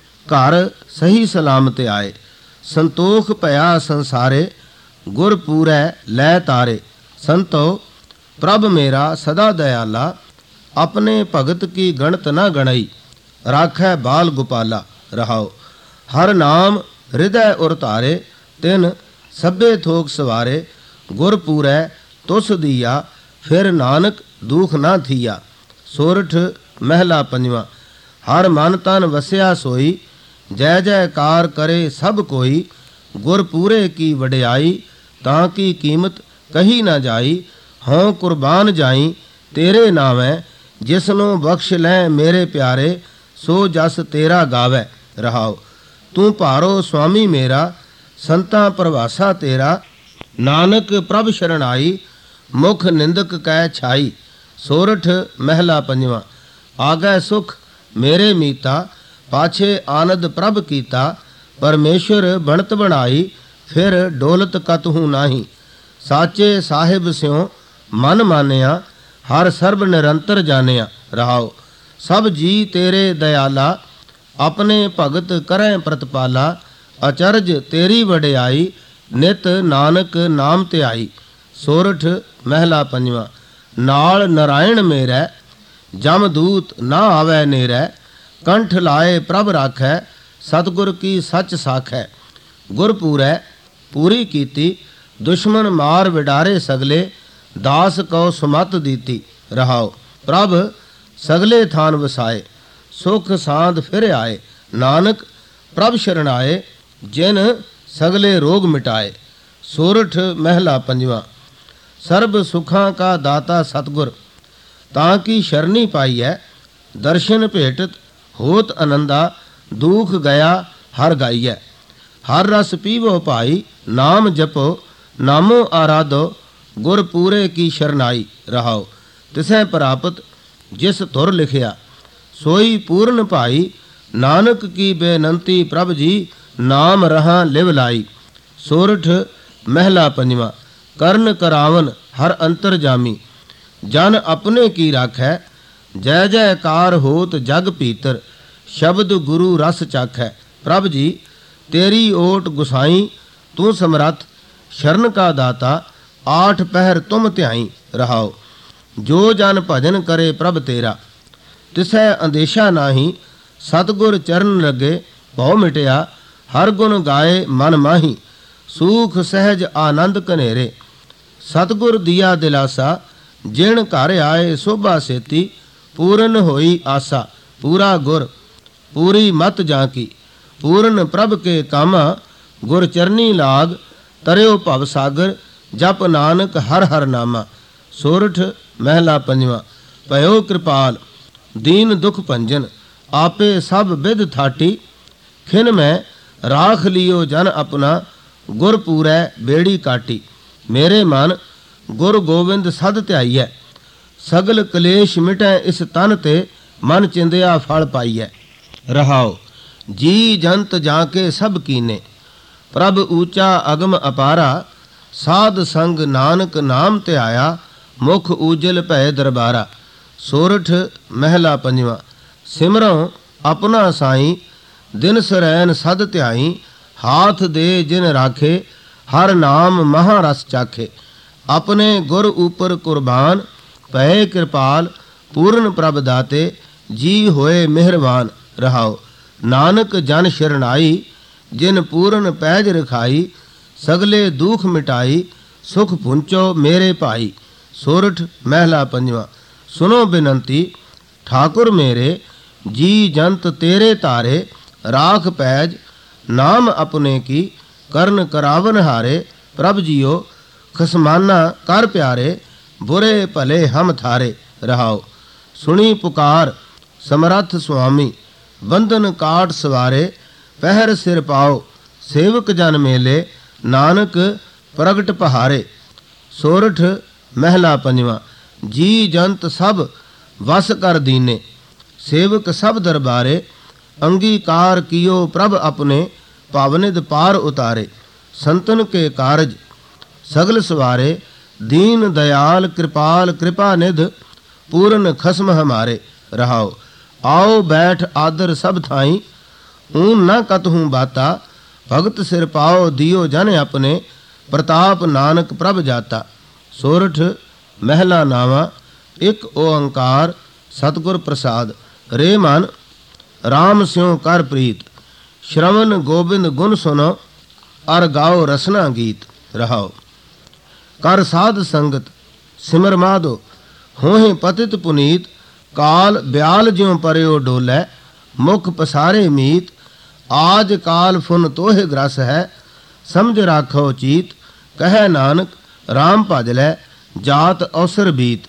ਘਰ ਸਹੀ ਸਲਾਮਤ ਆਏ। ਸੰਤੋਖ ਭਇਆ ਸੰਸਾਰੇ ਗੁਰ ਪੂਰੈ ਲੈ ਤਾਰੇ। ਸੰਤੋ ਪ੍ਰਭ ਮੇਰਾ ਸਦਾ ਦਇਆਲਾ ਆਪਣੇ ਭਗਤ ਕੀ ਗਣਤ ਨਾ ਗਣਈ। ਰਾਖੈ ਬਾਲ ਗੋਪਾਲਾ। ਰਹਾਓ। ਹਰ ਨਾਮ ਹਿਰਦੈ ਉਰ ਧਾਰੇ ਤਿਨ ਸਭੇ ਥੋਕ ਸਵਾਰੇ। ਗੁਰ ਪੂਰੈ ਤੁਸ ਦੀਆ ਫਿਰ ਨਾਨਕ ਦੁਖ ਨਾ ਥੀਆ। ਸੋਰਠ ਮਹਿਲਾ ਪੰਜਵਾਂ। ਹਰ ਮਨ ਤਨ ਵਸਿਆ ਸੋਈ ਜੈ ਜੈਕਾਰ ਕਰੇ ਸਭ ਕੋਈ। ਗੁਰ ਪੂਰੇ ਕੀ ਵਡਿਆਈ ਤਾਂ ਕੀ ਕੀਮਤ ਕਹੀ ਨਾ ਜਾਈ। ਹਉ ਕੁਰਬਾਨ ਜਾਈ ਤੇਰੇ ਨਾਮੈ ਜਿਸਨੂੰ ਬਖਸ਼ ਲੈ ਮੇਰੇ ਪਿਆਰੇ। ਸੋ ਜਸ ਤੇਰਾ ਗਾਵੈ। ਰਹਾਓ। ਤੂੰ ਭਾਰੋ ਸੁਆਮੀ ਮੇਰਾ ਸੰਤਾਂ ਪ੍ਰਵਾਸਾ ਤੇਰਾ। ਨਾਨਕ ਪ੍ਰਭ ਸ਼ਰਣਾਈ ਮੁਖ ਨਿੰਦਕ ਕੈ ਛਾਈ। ਸੋਰਠ ਮਹਿਲਾ ਪੰਜਵਾਂ। ਆਗੈ ਸੁਖ ਮੇਰੇ ਮੀਤਾ ਪਾਛੇ ਆਨੰਦ ਪ੍ਰਭ ਕੀਤਾ। ਪਰਮੇਸ਼ਰ ਬਣਤ ਬਣਾਈ ਫਿਰ ਡੋਲਤ ਕਤਹੂ ਨਾਹੀ। ਸਾਚੇ ਸਾਹਿਬ ਸਿਉ ਮਨ ਮਾਨਿਆ ਹਰ ਸਰਬ ਨਿਰੰਤਰ ਜਾਣਿਆ। ਰਹਾਓ। ਸਭ ਜੀ ਤੇਰੇ ਦਇਆਲਾ ਆਪਣੇ ਭਗਤ ਕਰੈ ਪ੍ਰਤਪਾਲਾ। ਅਚਰਜ ਤੇਰੀ ਵਡਿਆਈ ਨਿਤ ਨਾਨਕ ਨਾਮ ਧਿਆਈ। ਸੋਰਠ ਮਹਿਲਾ ਪੰਜਵਾਂ। ਨਾਲ ਨਰਾਇਣ ਮੇਰੈ ਜਮਦੂਤ ਨਾ ਆਵੈ ਨੇਰੈ। ਕੰਠ ਲਾਏ ਪ੍ਰਭ ਰਾਖੈ ਸਤਿਗੁਰ ਕੀ ਸੱਚ ਸਾਖੈ। ਗੁਰ ਪੂਰੈ ਪੂਰੀ ਕੀਤੀ ਦੁਸ਼ਮਨ ਮਾਰ ਵਿਡਾਰੇ ਸਗਲੇ। ਦਾਸ ਕਉ ਸੁਮਤ ਦੀਤੀ। ਰਹਾਓ। ਪ੍ਰਭ ਸਗਲੇ ਥਾਨ ਵਸਾਏ ਸੁਖ ਸਾਂਦ ਫਿਰ ਆਏ। ਨਾਨਕ ਪ੍ਰਭ ਸ਼ਰਣਾਏ ਜਿਨ ਸਗਲੇ ਰੋਗ ਮਿਟਾਏ। ਸੋਰਠ ਮਹਿਲਾ ਪੰਜਵਾਂ। ਸਰਬ ਸੁਖਾਂ ਕਾ ਦਾਤਾ ਸਤਿਗੁਰ ਤਾਂ ਕੀ ਸ਼ਰਨੀ ਪਾਈਐ। ਦਰਸ਼ਨ ਭੇਟਤ ਹੋਤ ਅਨੰਦਾ ਦੁਖ ਗਿਆ ਹਰ ਗਾਈਐ। ਹਰ ਰਸ ਪੀਵੋ ਭਾਈ ਨਾਮ ਜਪੋ ਨਾਮੋ ਆਰਾਧੋ। ਗੁਰ ਪੂਰੇ ਕੀ ਸ਼ਰਨਾਈ। ਰਹਾਓ। ਤਿਸੈ ਪ੍ਰਾਪਤ ਜਿਸ ਧੁਰ ਲਿਖਿਆ ਸੋਈ ਪੂਰਨ ਭਾਈ। ਨਾਨਕ ਕੀ ਬੇਨੰਤੀ ਪ੍ਰਭ ਜੀ ਨਾਮ ਰਹਾ ਲਿਵ ਲਾਈ। ਸੋਰਠ ਮਹਿਲਾ ਪੰਜਵਾਂ। ਕਰਨ ਕਰਾਵਨ ਹਰ ਅੰਤਰ ਜਾਮੀ ਜਨ ਆਪਣੇ ਕੀ ਰਾਖੈ। ਜੈ ਜੈਕਾਰ ਹੋਤ ਜਗ ਭੀਤਰ ਸ਼ਬਦ ਗੁਰੂ ਰਸ ਚਾਖੈ। ਪ੍ਰਭ ਜੀ ਤੇਰੀ ਓਟ ਗੁਸਾਈ ਤੂੰ ਸਮਰੱਥ ਸ਼ਰਨ ਕਾ ਦਾਤਾ। ਆਠ ਪਹਿਰ ਤੁਮ ਧਿਆਈ। ਰਹਾਓ। ਜੋ ਜਨ ਭਜਨ ਕਰੇ ਪ੍ਰਭ ਤੇਰਾ ਤਿਸੈ ਅੰਦੇਸ਼ਾ ਨਾਹੀ। ਸਤਿਗੁਰ ਚਰਨ ਲੱਗੇ ਭਉ ਮਿਟਿਆ ਹਰ ਗੁਣ ਗਾਏ ਮਨ ਮਾਹੀ। ਸੂਖ ਸਹਿਜ ਆਨੰਦ ਕਨੇਰੇ ਸਤਿਗੁਰ ਦੀਆ ਦਿਲਾਸਾ। ਜਿਣ ਘਰ ਆਏ ਸੋਭਾ ਸੇਤੀ ਪੂਰਨ ਹੋਈ ਆਸਾ। ਪੂਰਾ ਗੁਰ ਪੂਰੀ ਮਤ ਜਾਂ ਕੀ ਪੂਰਨ ਪ੍ਰਭ ਕੇ ਕਾਮਾ। ਗੁਰ ਚਰਨੀ ਲਾਗ ਤਰਿਓ ਭਵ ਸਾਗਰ ਜਪ ਨਾਨਕ ਹਰ ਹਰ ਨਾਮਾ। ਸੋਰਠ ਮਹਿਲਾ ਪੰਜਵਾਂ। ਭਇਓ ਕਿਰਪਾਲ ਦੀਨ ਦੁਖ ਭੰਜਨ ਆਪੇ ਸਭ ਬਿਧ ਥਾਟੀ। ਖਿਨ ਮੈਂ ਰਾਖ ਲਿਓ ਜਨ ਆਪਣਾ ਗੁਰ ਪੂਰੈ ਬੇੜੀ ਕਾਟੀ। ਮੇਰੇ ਮਨ ਗੁਰ ਗੋਬਿੰਦ ਸਦ ਧਿਆਈਐ ਸਗਲ ਕਲੇਸ਼ ਮਿਟੈ ਇਸ ਤਨ ਤੇ ਮਨ ਚਿੰਦਿਆ ਫਲ ਪਾਈਐ। ਰਹਾਓ। ਜੀ ਜੰਤ ਜਾ ਕੇ ਸਭ ਕੀਨੇ ਪ੍ਰਭ ਊਚਾ ਅਗਮ ਅਪਾਰਾ। ਸਾਧ ਸੰਗ ਨਾਨਕ ਨਾਮ ਧਿਆਇਆ ਮੁਖ ਊਜਲ ਭੈ ਦਰਬਾਰਾ। ਸੋਰਠ ਮਹਿਲਾ ਪੰਜਵਾਂ। ਸਿਮਰਉ ਆਪਣਾ ਸਾਈ ਦਿਨ ਸਰੈਨ ਸਦ ਧਿਆਈ। ਹਾਥ ਦੇ ਜਿਨ ਰਾਖੇ ਹਰ ਨਾਮ ਮਹਾ ਰਸ ਚਾਖੇ। ਆਪਣੇ ਗੁਰ ਉਪਰ ਕੁਰਬਾਨ ਭਏ ਕਿਰਪਾਲ ਪੂਰਨ ਪ੍ਰਭ ਦਾਤੇ ਜੀ ਹੋਏ ਮਿਹਰਬਾਨ। ਰਹਾਓ। ਨਾਨਕ ਜਨ ਸ਼ਰਨਾਈ ਜਿਨ ਪੂਰਨ ਪੈਜ ਰਖਾਈ। ਸਗਲੇ ਦੁਖ ਮਿਟਾਈ ਸੁਖ ਪੁੰਚੋ ਮੇਰੇ ਭਾਈ। ਸੋਰਠ ਮਹਿਲਾ ਪੰਜਵਾਂ। ਸੁਨੋ ਬਿਨੰਤੀ ਠਾਕੁਰ ਮੇਰੇ ਜੀ ਜੰਤ ਤੇਰੇ ਧਾਰੇ। ਰਾਖ ਪੈਜ नाम अपने की कर्ण करावन हारे। प्रभ जियो खसमाना कर प्यारे, बुरे भले हम थारे। रहाओ। सुनी पुकार समरथ स्वामी, बंधन काट सवारे। पहर सिर पाओ सेवक जन मेले, नानक प्रगट पहारे। सोरठ महला पंजवा। जी जंत सब वस कर दीने, सेवक सब दरबारे। अंगीकार कियो प्रभ अपने, पावनिद पार उतारे। संतन के कारज सगल सवारे, दीन दयाल कृपाल कृपा निध। पूर्ण खसम हमारे। रहाओ। आओ बैठ आदर सब थाई, ऊन न कतहूँ बाता। भगत सिर पाओ दियो जन अपने, प्रताप नानक प्रभ जाता। सोरठ महला नावा। एक ओंकार सतगुर प्रसाद। रे मन राम स्यों कर प्रीत, श्रवण गोबिंद गुण सुनो। अर गाओ रसना गीत। रहाओ। कर साध संगत सिमर माधो, होहे पतित पुनीत। काल ब्याल ज्यों परयो डोलै, मुख पसारे मीत। आज काल फुन तोहे ग्रस है, समझ राखो चीत। कह नानक राम भज लै, जात अवसर बीत।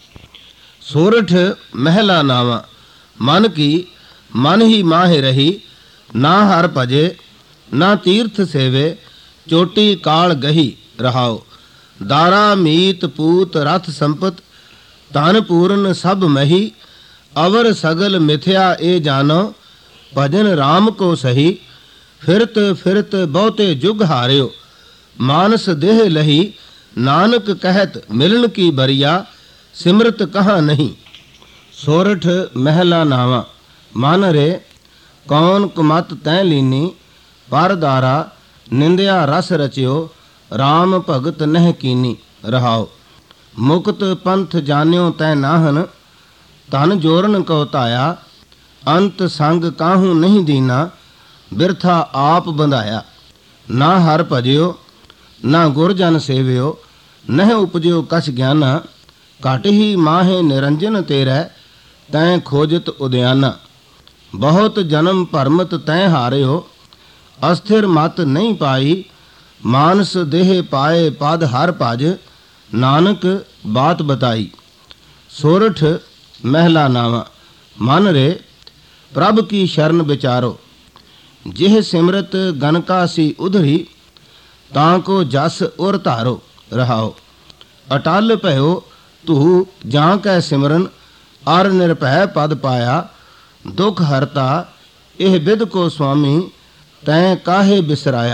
सोरठ महला नावा। मन की मन ही माहे रही, ना हर भजे ना तीर्थ सेवे। चोटी काल गही। रहाओ। दारा मीत पूत रथ संपत, धन पूर्ण सब मही। अवर सगल मिथ्या ए जानो, भजन राम को सही। फिरत फिरत बहुते जुग हारियो, मानस देह लही। नानक कहत मिलन की बरिया, सिमरत कहाँ नहीं। सोरठ महला नावा। मन रे कौन कुमत तै लीनी, पर दारा निंदिया रस रचियो। राम भगत नह कीनी। रहाओ। मुक्त पंथ जान्यो तै नाहन, धन जोरन को ताया। अंत संग काहू नहीं दीना, बिरथा आप बंधाया। ना हर भजियो ना गुरजन सेवियो, नह उपजियो कछ ज्ञाना। घट ही माहे निरंजन तेरै, तैं खोजत उद्याना। बहुत जन्म भरमत तैं हारियो, अस्थिर मत नहीं पाई। मानस देह पाए पद हर भज, नानक बात बताई। सोरठ महला नावा। मन रे प्रभ की शरण विचारो, जिह सिमरत गनका सी उधरी। ताको जस उर धारो। रहाओ। अटल भयो तू जां कै सिमरन, अर निरभय पद पाया। दुख हरता एह बिद को स्वामी, तैं काहे बिसराया।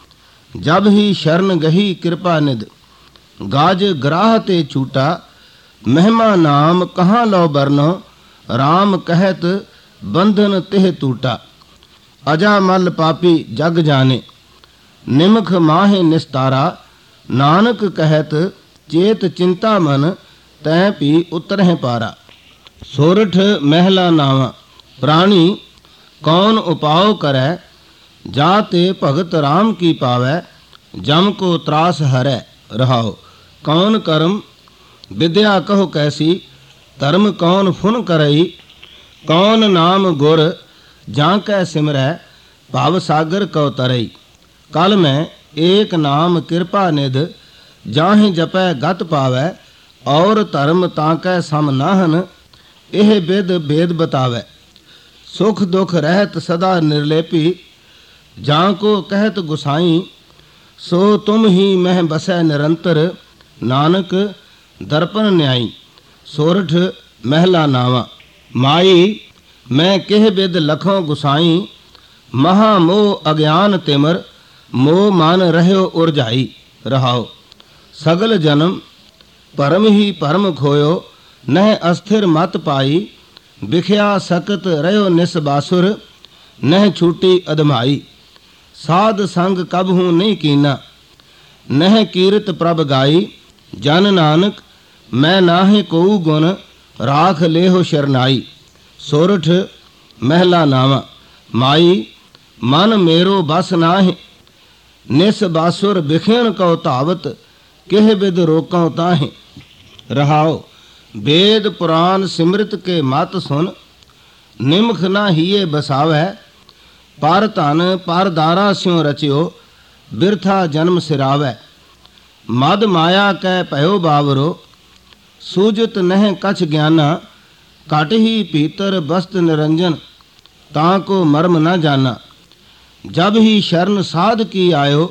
जब ही शरण गही कृपा निध, गाज ग्राह ते छूटा। महिमा नाम कहाँ लो बरनो, राम कहत बंधन तिह टूटा। अजा मल पापी जग जाने, निमख माहे निस्तारा। नानक कहत चेत चिंता मन, तैं पी उतरह पारा। सोरठ महला नावा। प्राणी कौन उपाव करै, जाते भगत राम की पावै। जम को त्रास हरै। रहाओ। कौन कर्म विद्या कहो कैसी, धर्म कौन फुन करई। कौन नाम गुर जांकै सिमरै, भव सागर को तरई। कल में एक नाम कृपा निध, जाहि जपै गत पावै। और धर्म ताकै सम नाहन, एह बिद भेद बतावै। सुख दुख रहत सदा निर्लेपी, जां को कहत गुसाई। सो तुम ही मह बसै निरंतर, नानक दर्पण न्याई। सोरठ महला नावा। माई मैं किह बिद लखों गुसाई। महा मोह अज्ञान तिमर, मोह मन रहयो उरझाई। रहाओ। सगल जन्म परम ही परम खोयो, नह अस्थिर मत पाई। बिख्या सकत रहो निस बासुर, नह छूटी अधमाई। साध संग कबहू नहीं कीना, नह कीरत प्रभ गाई। जन नानक मैं नाहे कोऊ गुण, राख लेहो शरनाई। सोरठ महला नावा। माई मन मेरो बस नाहि, निस बासुर बिखेण को धावत। किह बिद रोकों ताहि। रहाओ। वेद पुराण सिमृत के मत सुन, निमख ना हिए बसावै। ਪਰ ਧਨ ਪਰ ਦਾਰਾ ਸਿਉ ਰਚਿਓ, ਬਿਰਥਾ ਜਨਮ ਸਿਰਾਵੈ। ਮਦ ਮਾਇਆ ਕੈ ਭਇਓ ਬਾਵਰੋ, ਸੂਜਤ ਨਹਿ ਕਛ ਗਿਆਨਾ। ਘਟ ਹੀ ਭੀਤਰ ਬਸਤ ਨਿਰੰਜਨ, ਤਾਂ ਕੋ ਮਰਮ ਨ ਜਾਨਾ। ਜਬ ਹੀ ਸ਼ਰਨ ਸਾਧ ਕੀ ਆਇਓ,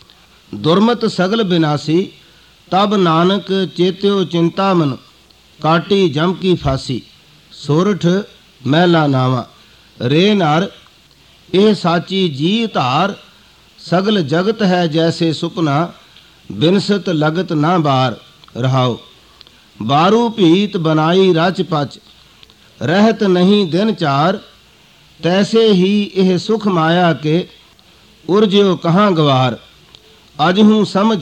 ਦੁਰਮਤ ਸਗਲ ਬਿਨਾਸੀ। ਤਬ ਨਾਨਕ ਚੇਤਿਓ ਚਿੰਤਾ ਮਨ, ਕਾਟੀ ਜਮ ਕੀ ਫਾਸੀ। ਸੋਰਠ ਮਹਿਲਾ ਨਾਵਾ। ਰੇ ਨਰ ਇਹ ਸਾਚੀ ਜੀ ਧਾਰ, ਸਗਲ ਜਗਤ ਹੈ ਜੈਸੇ ਸੁਪਨਾ। ਬਿਨਸਤ ਲਗਤ ਨਾ ਬਾਰ ਰਹਾਓ। ਬਾਰੂ ਭੀਤ ਬਨਾਈ ਰਚ ਪਚ, ਰਹਿਤ ਨਹੀਂ ਦਿਨ ਚਾਰ। ਤੈਸੇ ਹੀ ਇਹ ਸੁਖ ਮਾਇਆ ਕੇ, ਉਰਜਿਓ ਕਹਾਂ ਗਵਾਰ। ਅਜ ਹੂੰ ਸਮਝ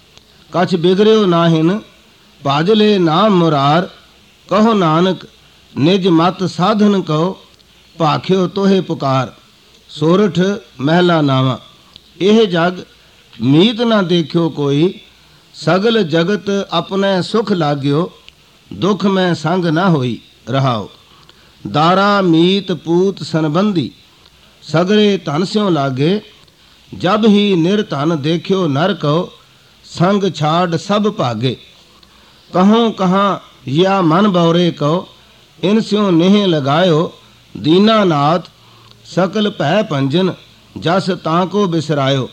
ਕਛ ਬਿਗੜਿਓ ਨਾਹਿਨ, ਭਜ ਲੈ ਨਾਮ ਮੁਰਾਰ। ਕਹੋ ਨਾਨਕ ਨਿਜ ਮਤ ਸਾਧਨ ਕਉ, ਭਾਖਿਓ ਤੋਹੇ ਪੁਕਾਰ। ਸੋਰਠ ਮਹਿਲਾ ਨਾਵਾ। ਇਹ ਜਗ ਮੀਤ ਨਾ ਦੇਖਿਓ ਕੋਈ, ਸਗਲ ਜਗਤ ਆਪਣੇ ਸੁਖ ਲਾਗਿਓ। ਦੁਖ ਮੈਂ ਸੰਗ ਨਾ ਹੋਈ ਰਹਾਓ। ਦਾਰਾ ਮੀਤ ਪੂਤ ਸੰਬੰਧੀ, ਸਗਲੇ ਧਨ ਸਿਉ ਲਾਗੇ। ਜਬ ਹੀ ਨਿਰਧਨ ਦੇਖਿਓ ਨਰ ਕਉ, ਸੰਗ ਛਾੜ ਸਭ ਭਾਗੇ। ਕਹੋਂ ਕਹਾਂ ਯਾ ਮਨ ਬਉਰੇ ਕਉ, ਇਨ ਸਿਉ ਨੇਹ ਲਗਾਇਓ। ਦੀਨਾਨਾਥ ਸਕਲ ਭੈ ਭੰਜਨ, ਜਸ ਤਾਂ ਕੋ ਬਿਸਰਾਇਓ।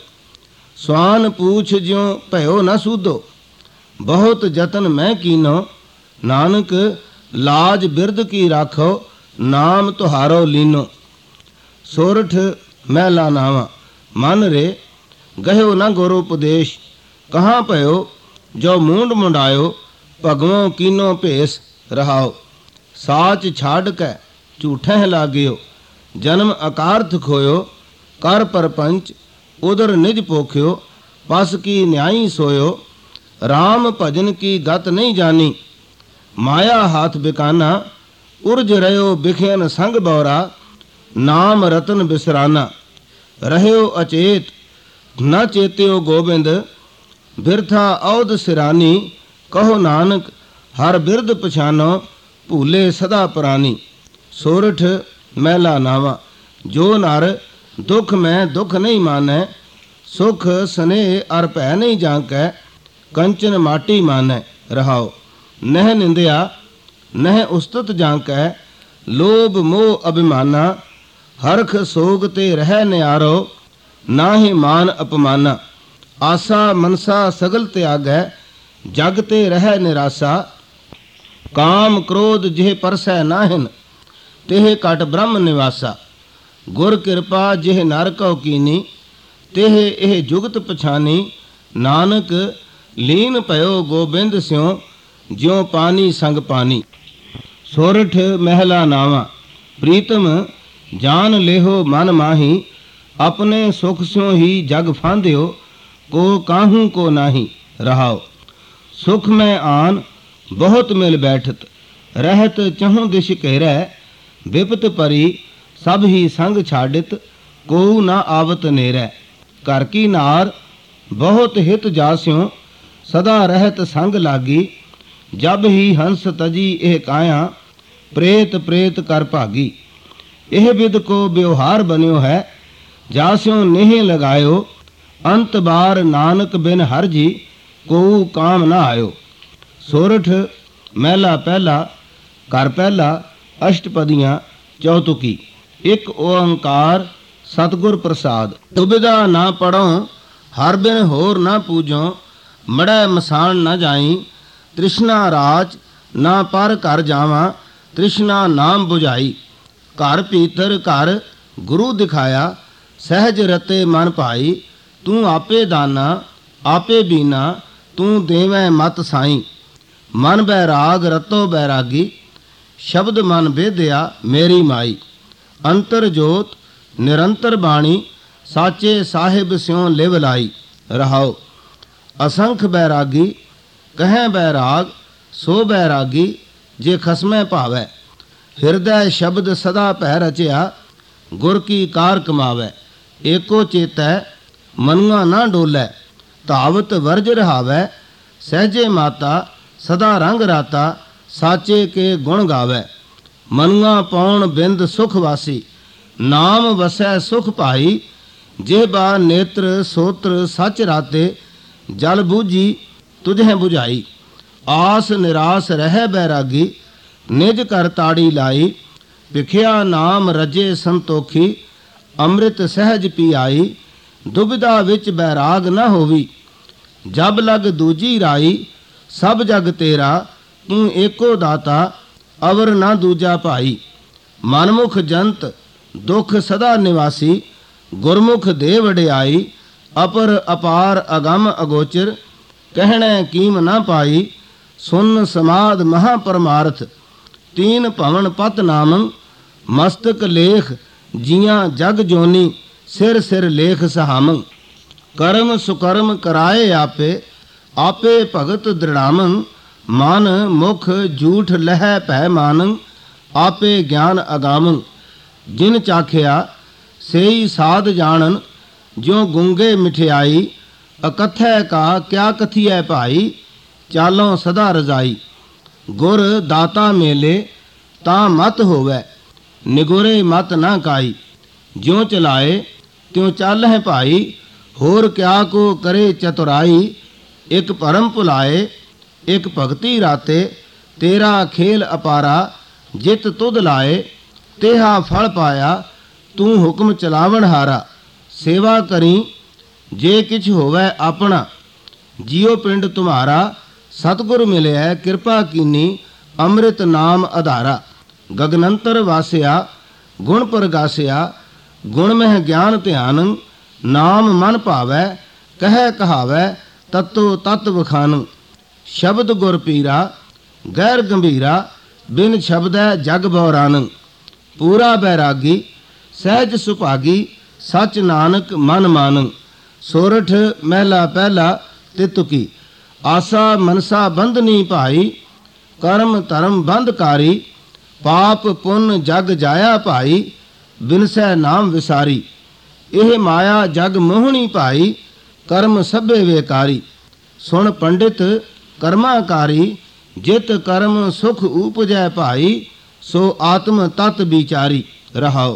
ਸਵਾਨ ਪੂਛ ਜਿਉ ਭਇਓ ਨ ਸੂਧੋ, ਬਹੁਤ ਜਤਨ ਮੈਂ ਕੀਨੋ। ਨਾਨਕ ਲਾਜ ਬਿਰਦ ਕੀ ਰਾਖੋ, ਨਾਮ ਤੁਹਾਰੋ ਲੀਨੋ। ਸੋਰਠ ਮਹਿਲਾ ਨਾਵਾ। ਮਨ ਰੇ ਗਹਿਓ ਨ ਗੁਰ ਉਪਦੇਸ਼, ਕਹਾਂ ਭਇਓ ਜੋ ਮੂੰਡ ਮੁੰਡਾਇਓ। ਭਗਵੋਂ ਕੀਨੋ ਭੇਸ ਰਹਾਓ। ਸਾਚ ਛਾੜ ਕੈ ਝੂਠਹਿ ਲਾਗਿਓ, ਜਨਮ ਅਕਾਰਥ ਖੋਇਓ। ਕਰ ਪਰਪੰਚ ਉਦਰ ਨਿਜ ਪੋਖਿਓ, ਪਸ ਕੀ ਨਿਆਈ ਸੋਇਓ। ਰਾਮ ਭਜਨ ਕੀ ਗਤ ਨਹੀਂ ਜਾਨੀ, ਮਾਇਆ ਹਾਥ ਬਿਕਾਨਾ। ਉਰਜ ਰਹਿਓ ਬਿਖਿਆਨ ਸੰਗ ਬੌਰਾ, ਨਾਮ ਰਤਨ ਬਿਸਰਾਨਾ। ਰਹਿਓ ਅਚੇਤ ਨ ਚੇਤਿਓ ਗੋਬਿੰਦ, ਬਿਰਥਾ ਔਧ ਸਿਰਾਨੀ। ਕਹੋ ਨਾਨਕ ਹਰ ਬਿਰਦ ਪਛਾਨੋ, ਭੂਲੇ ਸਦਾ ਪੁਰਾਨੀ। ਸੋਰਠ ਮਹਿਲਾ ਨਾਵਾ। ਜੋ ਨਰ ਦੁਖ ਮੈਂ ਦੁਖ ਨਹੀਂ ਮਾਨੈ, ਸੁਖ ਸਨੇਹ ਅਰ ਭੈ ਨਹੀਂ ਜਾਂਕੈ। ਕੰਚਨ ਮਾਟੀ ਮਾਨੈ ਰਹਾਓ। ਨਹਿ ਨਿੰਦਿਆ ਨਹਿ ਉਸਤਤ ਜਾਂਕੈ, ਲੋਭ ਮੋਹ ਅਭਿਮਾਨਾ। ਹਰਖ ਸੋਗ ਤੇ ਰਹਿ ਨਿਆਰੋ, ਨਾਹਿ ਮਾਨ ਅਪਮਾਨਾ। ਆਸਾ ਮਨਸਾ ਸਗਲ ਤਿਆਗੈ, ਜਗ ਤੇ ਰਹਿ ਨਿਰਾਸਾ। ਕਾਮ ਕ੍ਰੋਧ ਜਿਹ ਪਰਸੈ ਨਾਹਿਨ, ਤਿਹ ਘਟ ਬ੍ਰਹਮ ਨਿਵਾਸਾ। ਗੁਰ ਕਿਰਪਾ ਜਿਹ ਨਰ ਕਉ ਕੀਨੀ, ਤਿਹ ਇਹ ਜੁਗਤ ਪਛਾਨੀ। ਨਾਨਕ ਲੀਨ ਭਇਓ ਗੋਬਿੰਦ ਸਿਉ, ਜਿਉ ਪਾਨੀ ਸੰਗ ਪਾਨੀ। ਸੋਰਠ ਮਹਿਲਾ ਨਾਵਾ। ਪ੍ਰੀਤਮ ਜਾਨ ਲੇਹੋ ਮਨ ਮਾਹੀ, ਆਪਣੇ ਸੁਖ ਸਿਉ ਹੀ ਜਗ ਫਾਂਦਿਓ। ਕੋ ਕਾਹੂ ਕੋ ਨਾਹੀ ਰਹਾਓ। ਸੁਖ ਮੈਂ ਆਨ ਬਹੁਤ ਮਿਲ ਬੈਠਤ, ਰਹਿਤ ਚਹੁ ਦਿਸ਼ ਘੇਰੈ। ਵਿਪਤ ਪਰੀ ਸਭ ਹੀ ਸੰਗ ਛਾਡਿਤ, ਕੋ ਨਾ ਆਵਤ ਨੇਰੈ। ਘਰ ਕੀ ਨਾਰ ਬਹੁਤ ਹਿਤ ਜਾਸਿਓ, ਸਦਾ ਰਹਿਤ ਸੰਗ ਲਾਗੀ। ਜਬ ਹੀ ਹੰਸ ਤਜੀ ਇਹ ਕਾਇਆ, ਪ੍ਰੇਤ ਪ੍ਰੇਤ ਕਰ ਭਾਗੀ। ਇਹ ਵਿਦ ਕੋ ਵਿਵਹਾਰ ਬਨਿਓ ਹੈ, ਜਾਸਿਓ ਨੇਹ ਲਗਾਇਓ। ਅੰਤ ਬਾਰ ਨਾਨਕ ਬਿਨ ਹਰ ਜੀ, ਕੋ ਕਾਮ ਨਾ ਆਇਓ। ਸੋਰਠ ਮਹਿਲਾ ਪਹਿਲਾ। ਘਰ ਪਹਿਲਾ ਅਸ਼ਟਪਦੀਆਂ ਚੌਤੁਕੀ। ਇੱਕ ਓੰਕਾਰ ਸਤਿਗੁਰ ਪ੍ਰਸਾਦ। ਤੁਬਿਦਾ ਨਾ ਪੜੋ, ਹਰ ਬਿਨ ਹੋਰ ਨਾ ਪੂਜੋ। ਮੜੈ ਮਸਾਨ ਨਾ ਜਾਈ, ਤ੍ਰਿਸ਼ਨਾ ਰਾਜ ਨਾ ਪਰ ਘਰ ਜਾਵਾਂ। ਤ੍ਰਿਸ਼ਨਾ ਨਾਮ ਬੁਝਾਈ, ਘਰ ਭੀਤਰ ਘਰ ਗੁਰੂ ਦਿਖਾਇਆ। ਸਹਿਜ ਰਤੇ ਮਨ ਭਾਈ, ਤੂੰ ਆਪੇ ਦਾਨਾ ਆਪੇ ਬੀਨਾ। ਤੂੰ ਦੇਵੈ ਮਤ ਸਾਈ, ਮਨ ਬੈਰਾਗ ਰਤੋ ਬੈਰਾਗੀ। ਸ਼ਬਦ ਮਨ ਬੇਦਿਆ ਮੇਰੀ ਮਾਈ। ਅੰਤਰ ਜੋਤ ਨਿਰੰਤਰ ਬਾਣੀ, ਸਾਚੇ ਸਾਹਿਬ ਸਿਉ ਲਿਵ ਲਾਈ ਰਹਾਓ। ਅਸੰਖ ਬੈਰਾਗੀ ਕਹੈ ਬੈਰਾਗ, ਸੋ ਬੈਰਾਗੀ ਜੇ ਖਸਮੈ ਭਾਵੈ। ਹਿਰਦੈ ਸ਼ਬਦ ਸਦਾ ਭੈ ਰਚਿਆ, ਗੁਰ ਕੀ ਕਾਰ ਕਮਾਵੈ। ਏਕੋ ਚੇਤੈ ਮਨੁਆ ਨਾ ਡੋਲੈ, ਧਾਵਤ ਵਰਜ ਰਹਾਵੈ। ਸਹਿਜੇ ਮਾਤਾ ਸਦਾ ਰੰਗ ਰਾਤਾ, ਸਾਚੇ ਕੇ ਗੁਣ ਗਾਵੈ। ਮਨੁਆ ਪਉਣ ਬਿੰਦ ਸੁਖ ਵਾਸੀ, ਨਾਮ ਵਸੈ ਸੁਖ ਭਾਈ, ਜਿਹਬਾ ਨੇਤਰ ਸੋਤਰ ਸਚ ਰਾਤੇ, ਜਲ ਬੂਝੀ ਤੁਝੇ 부ਝਾਈ। ਆਸ ਨਿਰਾਸ ਰਹਿ ਬੈਰਾਗੀ, ਨਿਜ ਕਰ ਤਾੜੀ ਲਾਈ। ਭਿਖਿਆ ਨਾਮ ਰਜੇ ਸੰਤੋਖੀ, ਅੰਮ੍ਰਿਤ ਸਹਿਜ ਪੀਆਈ। ਦੁਬਿਧਾ ਵਿੱਚ ਬੈਰਾਗ ਨਾ ਹੋਵੀ, ਜਬ ਲਗ ਦੂਜੀ ਰਾਈ। ਸਭ ਜਗ ਤੇਰਾ ਤੂੰ ਏਕੋ ਦਾਤਾ, ਅਵਰ ਨਾ ਦੂਜਾ ਭਾਈ। ਮਨਮੁਖ ਜੰਤ ਦੁਖ ਸਦਾ ਨਿਵਾਸੀ, ਗੁਰਮੁਖ ਦੇ ਵਡਿਆਈ। ਅਪਰ ਅਪਾਰ ਅਗੰਮ ਅਗੋਚਰ, ਕਹਿਣੈ ਕੀਮ ਨਾ ਪਾਈ। ਸੁਨ ਸਮਾਦ ਮਹਾ ਪਰਮਾਰਥ, ਤੀਨ ਭਵਨ ਪਤ ਨਾਮੰ। ਮਸਤਕ ਲੇਖ ਜੀਆਂ ਜਗ ਜੋਨੀ, ਸਿਰ ਸਿਰ ਲੇਖ ਸਹਾਮੰ। ਕਰਮ ਸੁਕਰਮ ਕਰਾਏ ਆਪੇ, ਆਪੇ ਭਗਤ ਦ੍ਰਿੜਾਮੰ। ਮਨ ਮੁਖ ਝੂਠ ਲਹਿ ਭੈ ਮਾਨੰ, ਆਪੇ ਗਿਆਨ ਅਗਾਮੰ। ਜਿਨ ਚਾਖਿਆ ਸੇਈ ਸਾਧ ਜਾਣਨ, ਜਿਉ ਗੁੰਗੇ ਮਿਠਿਆਈ। ਅਕਥੈ ਕਾ ਕਿਆ ਕਥੀਐ ਭਾਈ, ਚਾਲੋਂ ਸਦਾ ਰਜ਼ਾਈ। ਗੁਰ ਦਾਤਾ ਮੇਲੇ ਤਾਂ ਮਤ ਹੋਵੈ, ਨਿਗੁਰੇ ਮਤ ਨਾ ਕਾਈ। ਜਿਉ ਚਲਾਏ ਤਿਉ ਚਾਲਹਿ ਭਾਈ, ਹੋਰ ਕਿਆ ਕੋ ਕਰੇ ਚਤੁਰਾਈ। ਇਕ ਭਰਮ ਭੁਲਾਏ ਇਕ ਭਗਤੀ ਰਾਤੇ, ਤੇਰਾ ਖੇਲ ਅਪਾਰਾ ਜਿਤ ਤੁਧ ਲਾਏ। ਤੇਹਾ ਫਲ ਪਾਇਆ ਤੂੰ ਹੁਕਮ ਚਲਾਵਣ ਹਾਰਾ। ਸੇਵਾ ਕਰੀ ਜੇ ਕਿਛ ਹੋਵੈ ਆਪਣਾ, ਜਿਉ ਪਿੰਡ ਤੁਮਹਾਰਾ। ਸਤਿਗੁਰ ਮਿਲਿਆ ਕਿਰਪਾ ਕੀਨੀ, ਅੰਮ੍ਰਿਤ ਨਾਮ ਆਧਾਰਾ। ਗਗਨੰਤਰ ਵਾਸਿਆ ਗੁਣ ਪ੍ਰਗਾਸਿਆ, ਗੁਣ ਮਹਿ ਗਿਆਨ ਧਿਆਨ। ਨਾਮ ਮਨ ਭਾਵੈ ਕਹਿ ਕਹਾਵੈ, ਤਤੋ ਤਤ ਵਖਾਨ। ਸ਼ਬਦ ਗੁਰ ਪੀਰਾ ਗੈਰ ਗੰਭੀਰਾ, ਬਿਨ ਸ਼ਬਦੈ ਜਗ ਬਉਰਾਨ। ਪੂਰਾ ਬੈਰਾਗੀ ਸਹਿਜ ਸੁਭਾਗੀ, ਸਚ ਨਾਨਕ ਮਨ ਮਾਨ। ਸੋਰਠ ਮਹਿਲਾ ਪਹਿਲਾ ਤਿਤੁਕੀ। ਆਸਾ ਮਨਸਾ ਬੰਧਨੀ ਭਾਈ, ਕਰਮ ਧਰਮ ਬੰਧਕਾਰੀ। ਪਾਪ ਪੁੰਨ ਜਗ ਜਾਇਆ ਭਾਈ, ਬਿਨਸੈ ਨਾਮ ਵਿਸਾਰੀ। ਇਹ ਮਾਇਆ ਜਗ ਮੋਹਣੀ ਭਾਈ, ਕਰਮ ਸਭੇ ਵੇਕਾਰੀ। ਸੁਣ ਪੰਡਿਤ ਕਰਮਾਕਾਰੀ, ਜਿਤ ਕਰਮ ਸੁਖ ਉਪਜੈ ਭਾਈ। ਸੋ ਆਤਮ ਤਤ ਵਿਚਾਰੀ ਰਹਾਓ।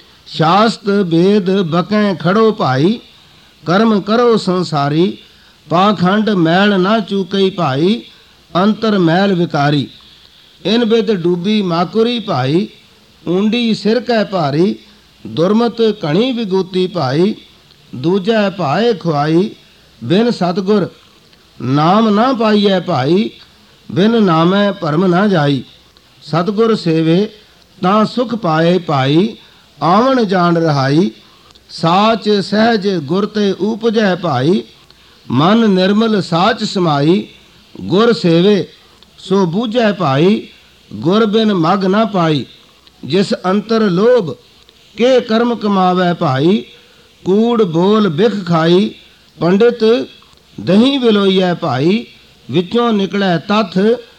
ਸ਼ਾਸਤ ਵੇਦ ਬਕੈ ਖੜੋ ਭਾਈ, ਕਰਮ ਕਰੋ ਸੰਸਾਰੀ। ਪਾਖੰਡ ਮੈਲ ਨਾ ਚੂਕਈ ਭਾਈ, ਅੰਤਰ ਮੈਲ ਵਿਕਾਰੀ। ਇਨ ਬਿਦ ਡੂਬੀ ਮਾਕੁਰੀ ਭਾਈ, ਊਂਡੀ ਸਿਰ ਕੈ ਭਾਰੀ। ਦੁਰਮਤ ਘਣੀ ਵਿਗੂਤੀ ਭਾਈ, ਦੂਜੈ ਭਾਏ ਖੁਆਈ। ਬਿਨ ਸਤਿਗੁਰ ਨਾਮ ਨਾ ਪਾਈਐ ਭਾਈ, ਬਿਨ ਨਾਮੈ ਭਰਮ ਨਾ ਜਾਈ। ਸਤਿਗੁਰ ਸੇਵੇ ਤਾਂ ਸੁਖ ਪਾਏ ਭਾਈ, ਆਵਣ ਜਾਣ ਰਹਾਈ। ਸਾਚ ਸਹਿਜ ਗੁਰ ਤੇ ਉਪਜੈ ਭਾਈ, ਮਨ ਨਿਰਮਲ ਸਾਚ ਸਮਾਈ। ਗੁਰ ਸੇਵੇ ਸੋ ਬੂਝੈ ਭਾਈ, ਗੁਰ ਬਿਨ ਮਗ ਨਾ ਪਾਈ। ਜਿਸ ਅੰਤਰ ਲੋਭ ਕੇ ਕਰਮ ਕਮਾਵੈ ਭਾਈ, ਕੂੜ ਬੋਲ ਬਿਖ ਖਾਈ। ਪੰਡਿਤ ਦਹੀਂ ਵਿਲੋਈਐ ਭਾਈ, ਵਿੱਚੋਂ ਨਿਕਲੈ ਤਥ।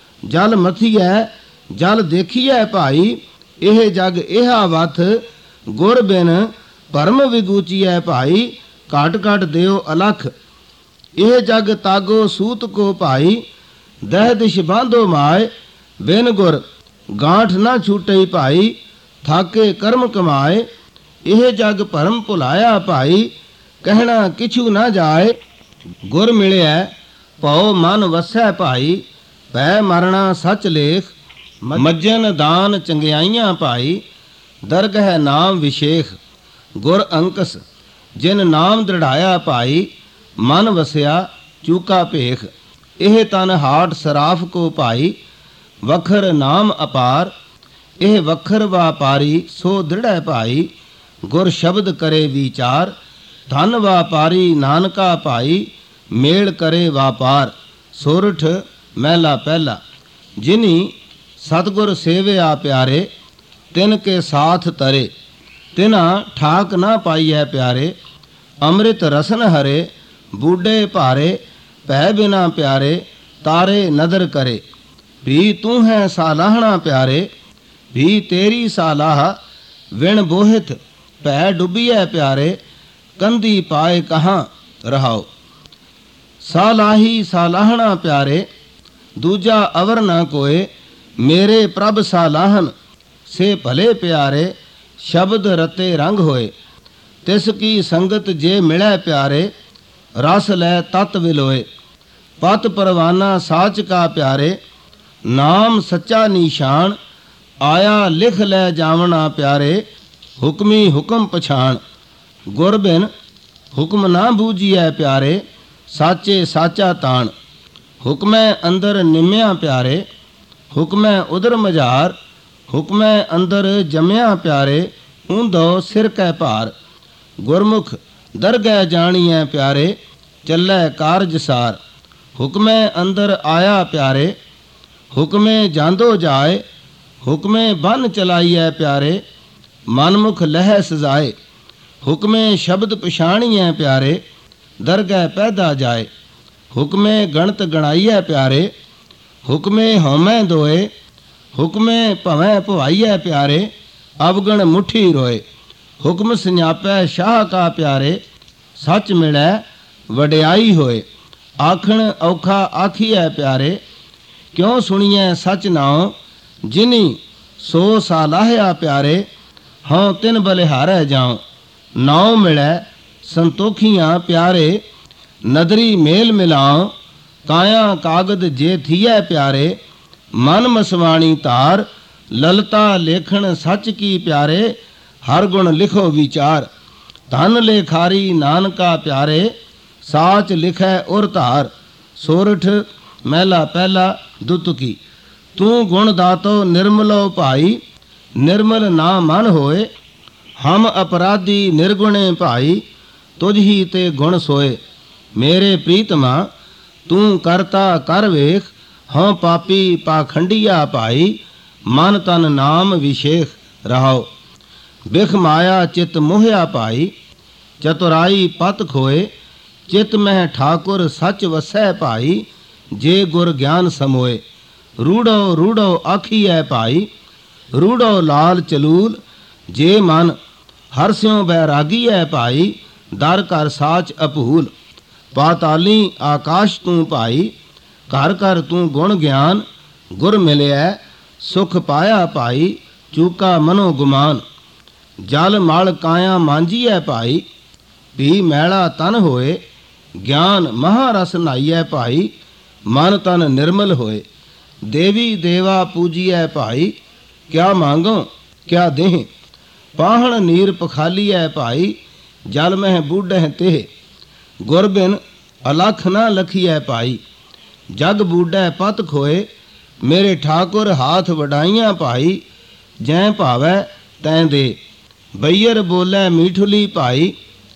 ਜਲ ਮਥੀਐ ਜਲ ਦੇਖੀਐ ਭਾਈ, ਇਹ ਜਗ ਇਹਾ ਵਥ। ਗੁਰ ਬਿਨ ਭਰਮ ਵਿਗੂਚੀਐ ਭਾਈ, ਘਟ ਘਟ ਦਿਓ ਅਲਖ। ਇਹ ਜਗ ਤਾਗੋ ਸੂਤ ਕੋ ਭਾਈ, ਦਹਿ ਦਿਸ਼ ਬਾਂਧੋ ਮਾਏ। ਬਿਨ ਗੁਰ ਗਾਂਠ ਨਾ ਛੂਟਈ ਭਾਈ, ਥਾਕੇ ਕਰਮ ਕਮਾਏ। ਇਹ ਜਗ ਭਰਮ ਭੁਲਾਇਆ ਭਾਈ, ਕਹਿਣਾ ਕਿਛੂ ਨਾ ਜਾਏ। ਗੁਰ ਮਿਲਿਆ ਭਉ ਮਨ ਵਸੈ ਭਾਈ, ਭੈ ਮਰਣਾ ਸਚ ਲੇਖ। ਮੱਜਨ ਦਾਨ ਚੰਗਿਆਈਆਂ ਭਾਈ, ਦਰਗਹਿ ਨਾਮ ਵਿਸ਼ੇਖ। ਗੁਰ ਅੰਕਸ ਜਿਨ ਨਾਮ ਦ੍ਰਿੜਾਇਆ ਭਾਈ, ਮਨ ਵਸਿਆ ਚੂਕਾ ਭੇਖ। ਇਹ ਤਨ ਹਾਟ ਸਰਾਫ ਕੋ ਭਾਈ, ਵਖਰ ਨਾਮ ਅਪਾਰ। ਇਹ ਵਖਰ ਵਾਪਾਰੀ ਸੋ ਦ੍ਰਿੜੈ ਭਾਈ, ਗੁਰ ਸ਼ਬਦ ਕਰੇ ਵਿਚਾਰ। ਧਨ ਵਾਪਾਰੀ ਨਾਨਕਾ ਭਾਈ, ਮੇਲ ਕਰੇ ਵਾਪਾਰ। ਸੋਰਠ ਮਹਿਲਾ ਪਹਿਲਾ। ਜਿਨੀ ਸਤਿਗੁਰ ਸੇਵਿਆ ਪਿਆਰੇ, ਤਿਨ ਕੇ ਸਾਥ ਤਰੇ। ਤਿਨਾ ਠਾਕ ਨਾ ਪਾਈਐ ਪਿਆਰੇ, ਅੰਮ੍ਰਿਤ ਰਸਨ ਹਰੇ। ਬੂਢੇ ਭਾਰੇ ਭੈ ਬਿਨਾ ਪਿਆਰੇ, ਤਾਰੇ ਨਦਰ ਕਰੇ। ਵੀ ਤੂੰ ਹੈ ਸਾਲਾਹਣਾ ਪਿਆਰੇ, ਵੀ ਤੇਰੀ ਸਾਲਾਹ। ਵਿਣ ਬੋਹਿਤ ਭੈ ਡੁੱਬੀਐ ਪਿਆਰੇ, ਕੰਧੀ ਪਾਏ ਕਹਾਂ ਰਹਾਓ। ਸਾਲਾਹੀ ਸਾਲਾਹਣਾ ਪਿਆਰੇ, ਦੂਜਾ ਅਵਰ ਨਾ ਕੋਏ। ਮੇਰੇ ਪ੍ਰਭ ਸਾਲਾਹਨ ਸੇ ਭਲੇ ਪਿਆਰੇ, ਸ਼ਬਦ ਰਤੇ ਰੰਗ ਹੋਏ। ਤਿਸ ਕੀ ਸੰਗਤ ਜੇ ਮਿਲੈ ਪਿਆਰੇ, ਰਸ ਲੈ ਤਤ ਵਿਲੋਏ। ਪਤ ਪਰਵਾਨਾ ਸਾਚ ਕਾ ਪਿਆਰੇ, ਨਾਮ ਸੱਚਾ ਨੀਸ਼ਾਨ। ਆਇਆ ਲਿਖ ਲੈ ਜਾਵਣਾ ਪਿਆਰੇ, ਹੁਕਮੀ ਹੁਕਮ ਪਛਾਣ। ਗੁਰ ਬਿਨ ਹੁਕਮ ਨਾ ਬੂਝੀਐ ਪਿਆਰੇ, ਸਾਚੇ ਸਾਚਾ ਤਾਣ। ਹੁਕਮੈ ਅੰਦਰ ਨਿਮਿਆ ਪਿਆਰੇ, ਹੁਕਮੈ ਉਦਰ ਮਝਾਰ। ਹੁਕਮੈ ਅੰਦਰ ਜਮਿਆ ਪਿਆਰੇ, ਊਂਧੋ ਸਿਰ ਕੈ ਭਾਰ। ਗੁਰਮੁਖ ਦਰਗਹਿ ਜਾਣੀਐ ਪਿਆਰੇ, ਚੱਲੈ ਕਾਰਜ ਸਾਰ। ਹੁਕਮੈ ਅੰਦਰ ਆਇਆ ਪਿਆਰੇ, ਹੁਕਮੇ ਜਾਂਦੋ ਜਾਏ। ਹੁਕਮੇ ਬੰਨ ਚਲਾਈਐ ਪਿਆਰੇ, ਮਨਮੁਖ ਲਹਿ ਸਜਾਏ। ਹੁਕਮੇ ਸ਼ਬਦ ਪਛਾਣੀਐ ਪਿਆਰੇ, ਦਰਗਹਿ ਪੈਦਾ ਜਾਏ। ਹੁਕਮੇ ਗਣਤ ਗਣਾਈਐ ਪਿਆਰੇ, ਹੁਕਮੇ ਹਉਮੈ ਦੋਏ। ਹੁਕਮੇ ਭਵੈ ਭਵਾਈਐ ਪਿਆਰੇ, ਅਵਗਣ ਮੁੱਠੀ ਰੋਏ। ਹੁਕਮ ਸੰਜਾਪੈ ਸ਼ਾਹ ਕਾ ਪਿਆਰੇ, ਸੱਚ ਮਿਲੈ ਵਡਿਆਈ ਹੋਏ। ਆਖਣ ਔਖਾ ਆਖੀਐ ਪਿਆਰੇ, ਕਿਉ ਸੁਣੀਐ ਸੱਚ ਨਾਉ। ਜਿਨੀ ਸੋ ਸਾਲਾਹਿਆ ਪਿਆਰੇ, ਹਉ ਤਿਨ ਬਲਿਹਾਰੈ ਜਾਉ। ਨਾਉ ਮਿਲੈ ਸੰਤੋਖੀਆਂ ਪਿਆਰੇ, ਨਦਰੀ ਮੇਲ ਮਿਲਾਉ। ਕਾਇਆ ਕਾਗਦ ਜੇ ਥੀਐ ਪਿਆਰੇ, ਮਨ ਮਸਵਾਣੀ ਧਾਰ। ਲਲਤਾ ਲੇਖਣ ਸੱਚ ਕੀ ਪਿਆਰੇ, ਹਰ ਗੁਣ ਲਿਖੋ ਵਿਚਾਰ। ਧਨ ਲੇਖਾਰੀ ਨਾਨਕਾ ਪਿਆਰੇ, ਸਾਚ ਲਿਖੈ ਉਰ ਧਾਰ। ਸੋਰਠ ਮਹਿਲਾ ਪਹਿਲਾ ਦੁਤਕੀ। ਤੂੰ ਗੁਣ ਦਾਤੋ ਨਿਰਮਲੋ ਭਾਈ, ਨਿਰਮਲ ਨਾ ਮਨ ਹੋਏ। ਹਮ ਅਪਰਾਧੀ ਨਿਰਗੁਣੇ ਭਾਈ, ਤੁਝ ਹੀ ਤੇ ਗੁਣ ਸੋਏ। ਮੇਰੇ ਪ੍ਰੀਤਮਾ ਤੂੰ ਕਰਤਾ ਕਰ ਵੇਖ, ਹਉ ਪਾਪੀ ਪਾਖੰਡੀਆ ਭਾਈ। ਮਨ ਤਨ ਨਾਮ ਵਿਸ਼ੇਖ ਰਹਾਓ। ਬਿਖ ਮਾਇਆ ਚਿਤ ਮੋਹਿਆ ਭਾਈ, ਚਤੁਰਾਈ ਪਤ ਖੋਏ। ਚਿਤ ਮਹਿ ਠਾਕੁਰ ਸੱਚ ਵਸੈ ਭਾਈ, ਜੇ ਗੁਰ ਗਿਆਨ ਸਮੋਏ। ਰੂੜੋ ਰੂੜੋ ਆਖੀਐ ਭਾਈ, ਰੂੜੋ ਲਾਲ ਚਲੂਲ। ਜੇ ਮਨ ਹਰ ਸਿਉ ਬੈਰਾਗੀਐ ਭਾਈ, ਦਰ ਘਰ ਸਾਚ ਅਭੂਲ। ਪਾਤਾਲੀ ਆਕਾਸ਼ ਤੂੰ ਭਾਈ, ਘਰ ਘਰ ਤੂੰ ਗੁਣ ਗਿਆਨ। ਗੁਰ ਮਿਲਿਐ ਸੁਖ ਪਾਇਆ ਭਾਈ, ਚੂਕਾ ਮਨੋ ਗੁਮਾਨ। ਜਲ ਮਲ ਕਾਇਆ ਮਾਂਜੀਐ ਭਾਈ, ਪੀ ਮੈਲਾ ਤਨ ਹੋਏ। ਗਿਆਨ ਮਹਾਰਸ ਨਾਈਐ ਭਾਈ, ਮਨ ਤਨ ਨਿਰਮਲ ਹੋਏ। ਦੇਵੀ ਦੇਵਾ ਪੂਜੀਐ ਭਾਈ, ਕਿਆ ਮੰਗੋ ਕਿਆ ਦੇਹ। ਪਾਹਣ ਨੀਰ ਪਖਾਲੀਐ ਭਾਈ, ਜਲ ਮਹਿ ਬੂਢਹਿ ਤੇ। ਗੁਰ ਬਿਨ ਅਲਖ ਨਾ ਲਖੀਐ ਭਾਈ, ਜਗ ਬੂਢੈ ਪਤ ਖੋਏ। ਮੇਰੇ ਠਾਕੁਰ ਹਾਥ ਵਡਾਈਆਂ ਭਾਈ, ਜੈ ਭਾਵੈ ਤੈਂ ਦੇ। ਬਈਰ ਬੋਲੇ ਮੀਠੁਲੀ ਭਾਈ,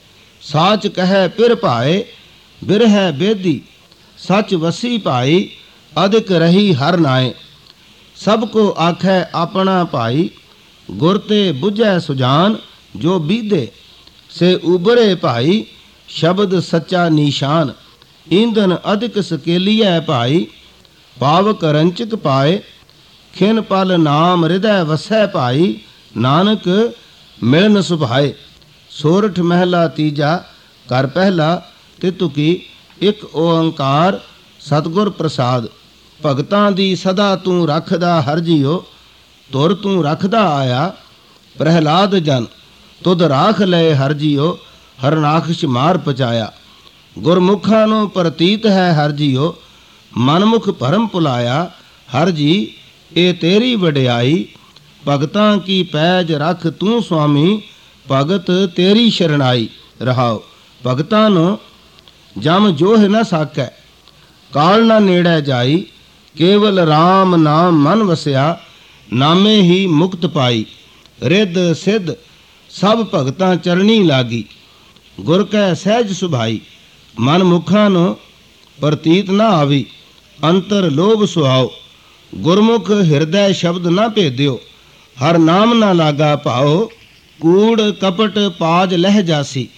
ਸਾਚ ਕਹੈ ਪਿਰ ਭਾਏ। ਬਿਰਹਿ ਬੇਦੀ ਸੱਚ ਵਸੀ ਭਾਈ, ਅਧਿਕ ਰਹੀ ਹਰ ਨਾਏ। ਸਭ ਕੋ ਆਖੈ ਆਪਣਾ ਭਾਈ, ਗੁਰ ਤੇ ਬੁਝੈ ਸੁਜਾਨ। ਜੋ ਬੀਦੇ ਸੇ ਉਬਰੇ ਭਾਈ, ਸ਼ਬਦ ਸੱਚਾ ਨੀਸ਼ਾਨ। ਈਂਧਨ ਅਧਿਕ ਸਕੇਲੀਐ ਭਾਈ, ਪਾਵਕ ਰੰਚਕ ਪਾਏ। ਖਿਨ ਪਲ ਨਾਮ ਹਿਰਦੈ ਵਸੈ ਭਾਈ, ਨਾਨਕ ਮਿਲਨ ਸੁਭਾਏ। ਸੋਰਠ ਮਹਿਲਾ ਤੀਜਾ ਘਰ ਪਹਿਲਾ ਤਿਤੁਕੀ। ਇੱਕ ਓੰਕਾਰ ਸਤਿਗੁਰ ਪ੍ਰਸਾਦ। ਭਗਤਾਂ ਦੀ ਸਦਾ ਤੂੰ ਰੱਖਦਾ ਹਰ ਜੀਓ, ਤੁਰ ਤੂੰ ਰੱਖਦਾ ਆਇਆ। ਪ੍ਰਹਿਲਾਦ ਜਨ ਤੁਧ ਰਾਖ ਲਏ ਹਰ ਜੀਓ, ਹਰਨਾਖਸ਼ ਮਾਰ ਪਚਾਇਆ। ਗੁਰਮੁਖਾਂ ਨੂੰ ਪ੍ਰਤੀਤ ਹੈ ਹਰ ਜੀਓ, ਮਨਮੁਖ ਭਰਮ ਭੁਲਾਇਆ। ਹਰ ਜੀ ਇਹ ਤੇਰੀ ਵਡਿਆਈ, ਭਗਤਾਂ ਕੀ ਪੈਜ ਰੱਖ ਤੂੰ ਸੁਆਮੀ। ਭਗਤ ਤੇਰੀ ਸ਼ਰਣਾਈ ਰਹਾਓ। ਭਗਤਾਂ ਨੂੰ ਜਮ ਜੋਹ ਨਾ ਸਾਕੈ, ਕਾਲ ਨਾ ਨੇੜੇ ਜਾਈ। ਕੇਵਲ ਰਾਮ ਨਾਮ ਮਨ ਵਸਿਆ, ਨਾਮੇ ਹੀ ਮੁਕਤ ਪਾਈ। ਰਿੱਧ ਸਿੱਧ ਸਭ ਭਗਤਾਂ ਚਰਣੀ ਲਾਗੀ, ਗੁਰ ਕੈ ਸਹਿਜ ਸੁਭਾਈ। ਮਨ ਮੁਖਾਂ ਨੂੰ ਪ੍ਰਤੀਤ ਨਾ ਆਵੀ, ਅੰਤਰ ਲੋਭ ਸੁਹਾਓ। ਗੁਰਮੁਖ ਹਿਰਦੈ ਸ਼ਬਦ ਨਾ ਭੇਦਿਓ, ਹਰ ਨਾਮ ਨਾ ਲਾਗਾ ਭਾਓ। ਕੂੜ ਕਪਟ ਪਾਜ ਲਹਿ ਜਾਸੀ,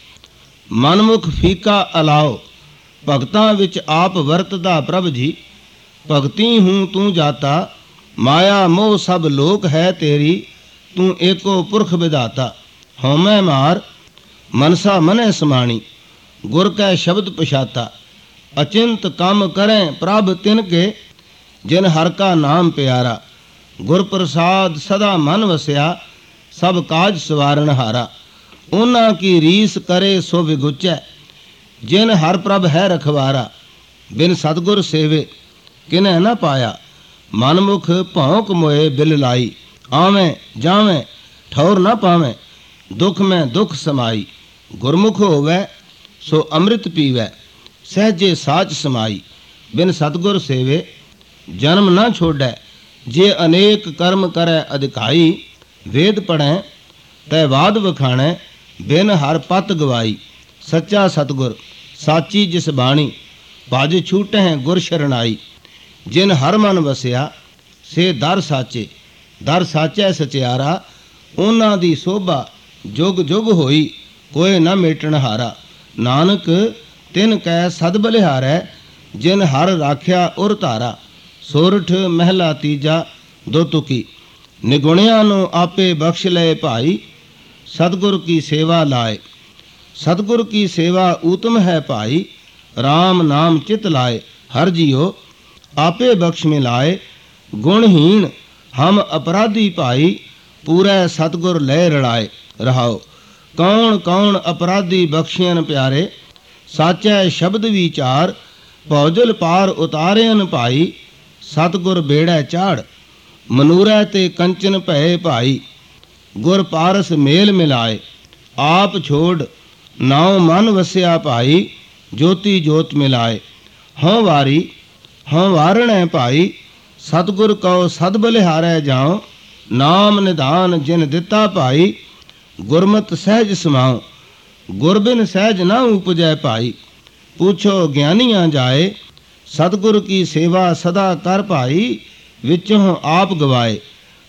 ਮਨਮੁਖ ਫੀਕਾ ਅਲਾਓ। ਭਗਤਾਂ ਵਿੱਚ ਆਪ ਵਰਤਦਾ ਪ੍ਰਭ ਜੀ, ਭਗਤੀ ਹੂੰ ਤੂੰ ਜਾਤਾ। ਮਾਇਆ ਮੋਹ ਸਭ ਲੋਕ ਹੈ ਤੇਰੀ, ਤੂੰ ਏਕੋ ਪੁਰਖ ਵਿਧਾਤਾ। ਹਉਮੈ ਮਾਰ ਮਨਸਾ ਮਨੈ ਸਮਾਣੀ, ਗੁਰ ਕੈ ਸ਼ਬਦ ਪਛਾਤਾ। ਅਚਿੰਤ ਕੰਮ ਕਰੈ ਪ੍ਰਭ ਤਿਨ ਕੇ, ਜਿਨ ਹਰ ਕਾ ਨਾਮ ਪਿਆਰਾ। ਗੁਰ ਪ੍ਰਸਾਦ ਸਦਾ ਮਨ ਵਸਿਆ, ਸਭ ਕਾਜ ਸਵਾਰਨ ਹਾਰਾ। ਉਹਨਾਂ ਕੀ ਰੀਸ ਕਰੇ ਸੋ ਵਿਗੁਚੈ, ਜਿਨ ਹਰ ਪ੍ਰਭ ਹੈ ਰਖਵਾਰਾ। ਬਿਨ ਸਤਗੁਰ ਸੇਵੇ ਕਿਨੈ ਨਾ ਪਾਇਆ, ਮਨਮੁਖ ਭੌਂਕ ਮੋਏ ਬਿਲ ਲਾਈ। ਆਵੇਂ ਜਾਵੇਂ ਠੌਰ ਨਾ ਪਾਵੇਂ, ਦੁੱਖ ਮੈਂ ਦੁੱਖ ਸਮਾਈ। ਗੁਰਮੁਖ ਹੋਵੈ ਸੋ ਅੰਮ੍ਰਿਤ ਪੀਵੈ, ਸਹਿਜੇ ਸਾਚ ਸਮਾਈ। ਬਿਨ ਸਤਗੁਰ ਸੇਵੇ ਜਨਮ ਨਾ ਛੋੜੈ, ਜੇ ਅਨੇਕ ਕਰਮ ਕਰੈ ਅਧਿਕਾਈ। ਵੇਦ ਪੜ੍ਹੈ ਤੈ ਬਾਦ ਵਖਾਣੈ, ਬਿਨ ਹਰ ਪਤ ਗਵਾਈ। ਸੱਚਾ ਸਤਗੁਰ ਸਾਚੀ ਜਿਸ ਬਾਣੀ, ਭਜ ਛੂਟਹਿ ਗੁਰ ਸ਼ਰਨਾਈ। ਜਿਨ ਹਰ ਮਨ ਵਸਿਆ ਸੇ ਦਰ ਸਾਚੇ, ਦਰ ਸਾਚੈ ਸਚਿਆਰਾ। ਉਹਨਾਂ ਦੀ ਸੋਭਾ ਜੁਗ ਜੁਗ ਹੋਈ, ਕੋਇ ਨਾ ਮੇਟਣ ਹਾਰਾ। ਨਾਨਕ ਤਿਨ ਕੈ ਸਦ ਬਲਿਹਾਰੈ, ਜਿਨ ਹਰ ਰਾਖਿਆ ਉਰ ਧਾਰਾ। ਸੋਰਠ ਮਹਿਲਾ ਤੀਜਾ ਦੋ ਤੁਕੀ। ਨਿਗੁਣਿਆਂ ਨੂੰ ਆਪੇ ਬਖਸ਼ ਲਏ ਭਾਈ, ਸਤਿਗੁਰ ਕੀ ਸੇਵਾ ਲਾਏ। ਸਤਿਗੁਰ ਕੀ ਸੇਵਾ ਊਤਮ ਹੈ ਭਾਈ, RAM ਨਾਮ ਚਿਤ ਲਾਏ। ਹਰ ਜੀਓ ਆਪੇ ਬਖਸ਼ ਮਿਲਾਏ, ਗੁਣਹੀਣ ਹਮ ਅਪਰਾਧੀ ਭਾਈ। ਪੂਰੇ ਸਤਿਗੁਰ ਲੈ ਰਲਾਏ। ਰਹਾਓ ਕੌਣ ਕੌਣ ਅਪਰਾਧੀ ਬਖਸ਼ੀਆਂ ਪਿਆਰੇ, ਸਾਚੈ ਸ਼ਬਦ ਵਿਚਾਰ। ਭੌਜਲ ਪਾਰ ਉਤਾਰਿਆਨ ਭਾਈ, ਸਤਿਗੁਰ ਬੇੜੈ ਚਾੜ। ਮਨੂਰੈ ਤੇ ਕੰਚਨ ਭਏ ਭਾਈ, ਗੁਰ ਪਾਰਸ ਮੇਲ ਮਿਲਾਏ। ਆਪ ਛੋੜ ਨਾਉ ਮਨ ਵਸਿਆ ਭਾਈ, ਜੋਤੀ ਜੋਤ ਮਿਲਾਏ। ਹਉ ਵਾਰੀ ਹਉ ਵਾਰਣੈ ਭਾਈ, ਸਤਿਗੁਰ ਕਉ ਸਦ ਬਲਿਹਾਰੈ ਜਾਉ। ਨਾਮ ਨਿਧਾਨ ਜਿਨ ਦਿੱਤਾ ਭਾਈ, ਗੁਰਮਤਿ ਸਹਿਜ ਸਮਾਉ। ਗੁਰਬਿਨ ਸਹਿਜ ਨਾ ਉਪਜੈ ਭਾਈ, ਪੁੱਛੋ ਗਿਆਨੀਆਂ ਜਾਏ। ਸਤਿਗੁਰ ਕੀ ਸੇਵਾ ਸਦਾ ਕਰ ਭਾਈ, ਵਿੱਚੋਂ ਆਪ ਗਵਾਏ।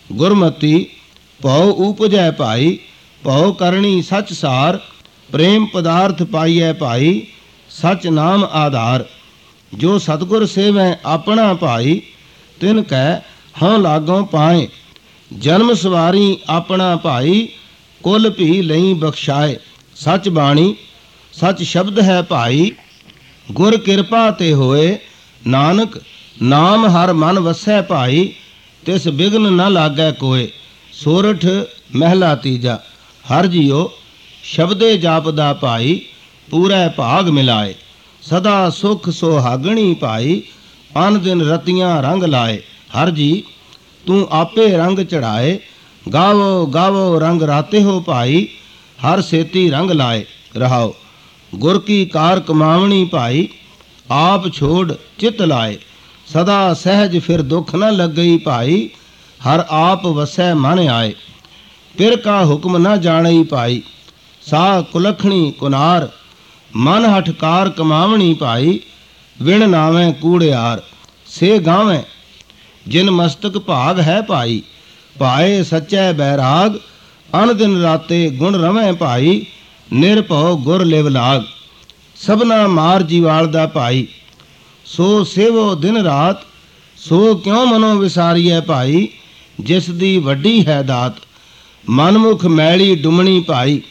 ਗੁਰਮਤੀ ਭਉ ਉਪਜੈ ਭਾਈ, ਭਉ ਕਰਨੀ ਸੱਚ ਸਾਰ। ਪ੍ਰੇਮ ਪਦਾਰਥ ਪਾਈਐ ਭਾਈ, ਸਚ ਨਾਮ ਆਧਾਰ। ਜੋ ਸਤਿਗੁਰ ਸੇਵੈ ਆਪਣਾ ਭਾਈ, ਤਿਨ ਕੈ ਹਉ ਲਾਗੋਂ ਪਾਏ। ਜਨਮ ਸਵਾਰੀ ਆਪਣਾ ਭਾਈ, ਕੁਲ ਭੀ ਲਈ ਬਖਸ਼ਾਏ। ਸਚ ਬਾਣੀ ਸਚ ਸ਼ਬਦ ਹੈ ਭਾਈ, ਗੁਰ ਕਿਰਪਾ ਤੇ ਹੋਏ। ਨਾਨਕ ਨਾਮ ਹਰ ਮਨ ਵਸੈ ਭਾਈ, ਤਿਸ ਬਿਘਨ ਨ ਲਾਗੈ ਕੋਏ। ਸੋਰਠ ਮਹਿਲਾ ਤੀਜਾ। ਹਰ ਜੀਓ ਸ਼ਬਦੇ ਜਾਪਦਾ ਭਾਈ, ਪੂਰੇ ਭਾਗ ਮਿਲਾਏ। ਸਦਾ ਸੁਖ ਸੁਹਾਗਣੀ ਭਾਈ, ਅਨ ਦਿਨ ਰਤੀਆਂ ਰੰਗ ਲਾਏ। ਹਰ ਜੀ ਤੂੰ ਆਪੇ ਰੰਗ ਚੜਾਏ, ਗਾਵੋ ਗਾਵੋ ਰੰਗ ਰਾਤੇ ਹੋ ਭਾਈ। ਹਰ ਸੇਤੀ ਰੰਗ ਲਾਏ। ਰਹਾਓ ਗੁਰ ਕੀ ਕਾਰ ਕਮਾਵਣੀ ਭਾਈ, ਆਪ ਛੋੜ ਚਿਤ ਲਾਏ। ਸਦਾ ਸਹਿਜ ਫਿਰ ਦੁੱਖ ਨ ਲੱਗਈ ਭਾਈ, ਹਰ ਆਪ ਵਸੈ ਮਨ ਆਏ। ਪਿਰ ਕਾ ਹੁਕਮ ਨ ਜਾਣਈ ਭਾਈ, ਸਾ ਕੁਲਖਣੀ ਕੁਨਾਰ। ਮਨ ਹਠਕਾਰ ਕਮਾਵਣੀ ਭਾਈ, ਵਿਣ ਨਾਵੇਂ ਕੂੜਿਆਰ। ਸੇ ਗਾਵੇਂ ਜਿਨ ਮਸਤਕ ਭਾਗ ਹੈ ਭਾਈ, ਭਾਏ ਸੱਚੈ ਬੈਰਾਗ। ਅਨ ਦਿਨ ਰਾਤੇ ਗੁਣ ਰਵੈ ਭਾਈ, ਨਿਰਭਉ ਗੁਰ ਲਿਵ ਲਾਗ। ਸਭਨਾ ਮਾਰ ਜੀਵਾਲ ਦਾ ਭਾਈ, ਸੋ ਸੇਵੋ ਦਿਨ ਰਾਤ। ਸੋ ਕਿਉ ਮਨੋ ਵਿਸਾਰੀਐ ਭਾਈ, ਜਿਸ ਦੀ ਵੱਡੀ ਹੈ ਦਾਤ। ਮਨਮੁਖ ਮੈਲੀ ਡੁਮਣੀ ਭਾਈ,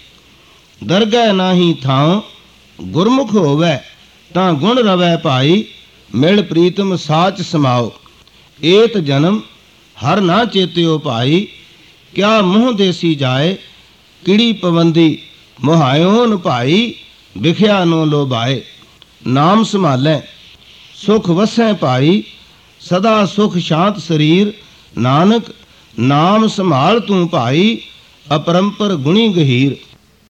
ਦਰਗਹਿ ਨਾਹੀ ਥਾਉ। ਗੁਰਮੁਖ ਹੋਵੈ ਤਾਂ ਗੁਣ ਰਵੈ ਭਾਈ, ਮਿਲ ਪ੍ਰੀਤਮ ਸਾਚ ਸਮਾਓ। ਏਤ ਜਨਮ ਹਰ ਨਾ ਚੇਤਿਓ ਭਾਈ, ਕਿਆ ਮੂੰਹ ਦੇਸੀ ਜਾਏ। ਕਿੜੀ ਪਵੰਦੀ ਮੁਹਾਇਓਨ ਭਾਈ, ਵਿਖਿਆ ਨੋ ਲੋਭਾਏ। ਨਾਮ ਸੰਭਾਲੈ ਸੁਖ ਵਸੈ ਭਾਈ, ਸਦਾ ਸੁਖ ਸ਼ਾਂਤ ਸਰੀਰ। ਨਾਨਕ ਨਾਮ ਸੰਭਾਲ ਤੂੰ ਭਾਈ, ਅਪਰੰਪਰ ਗੁਣੀ ਗਹੀਰ।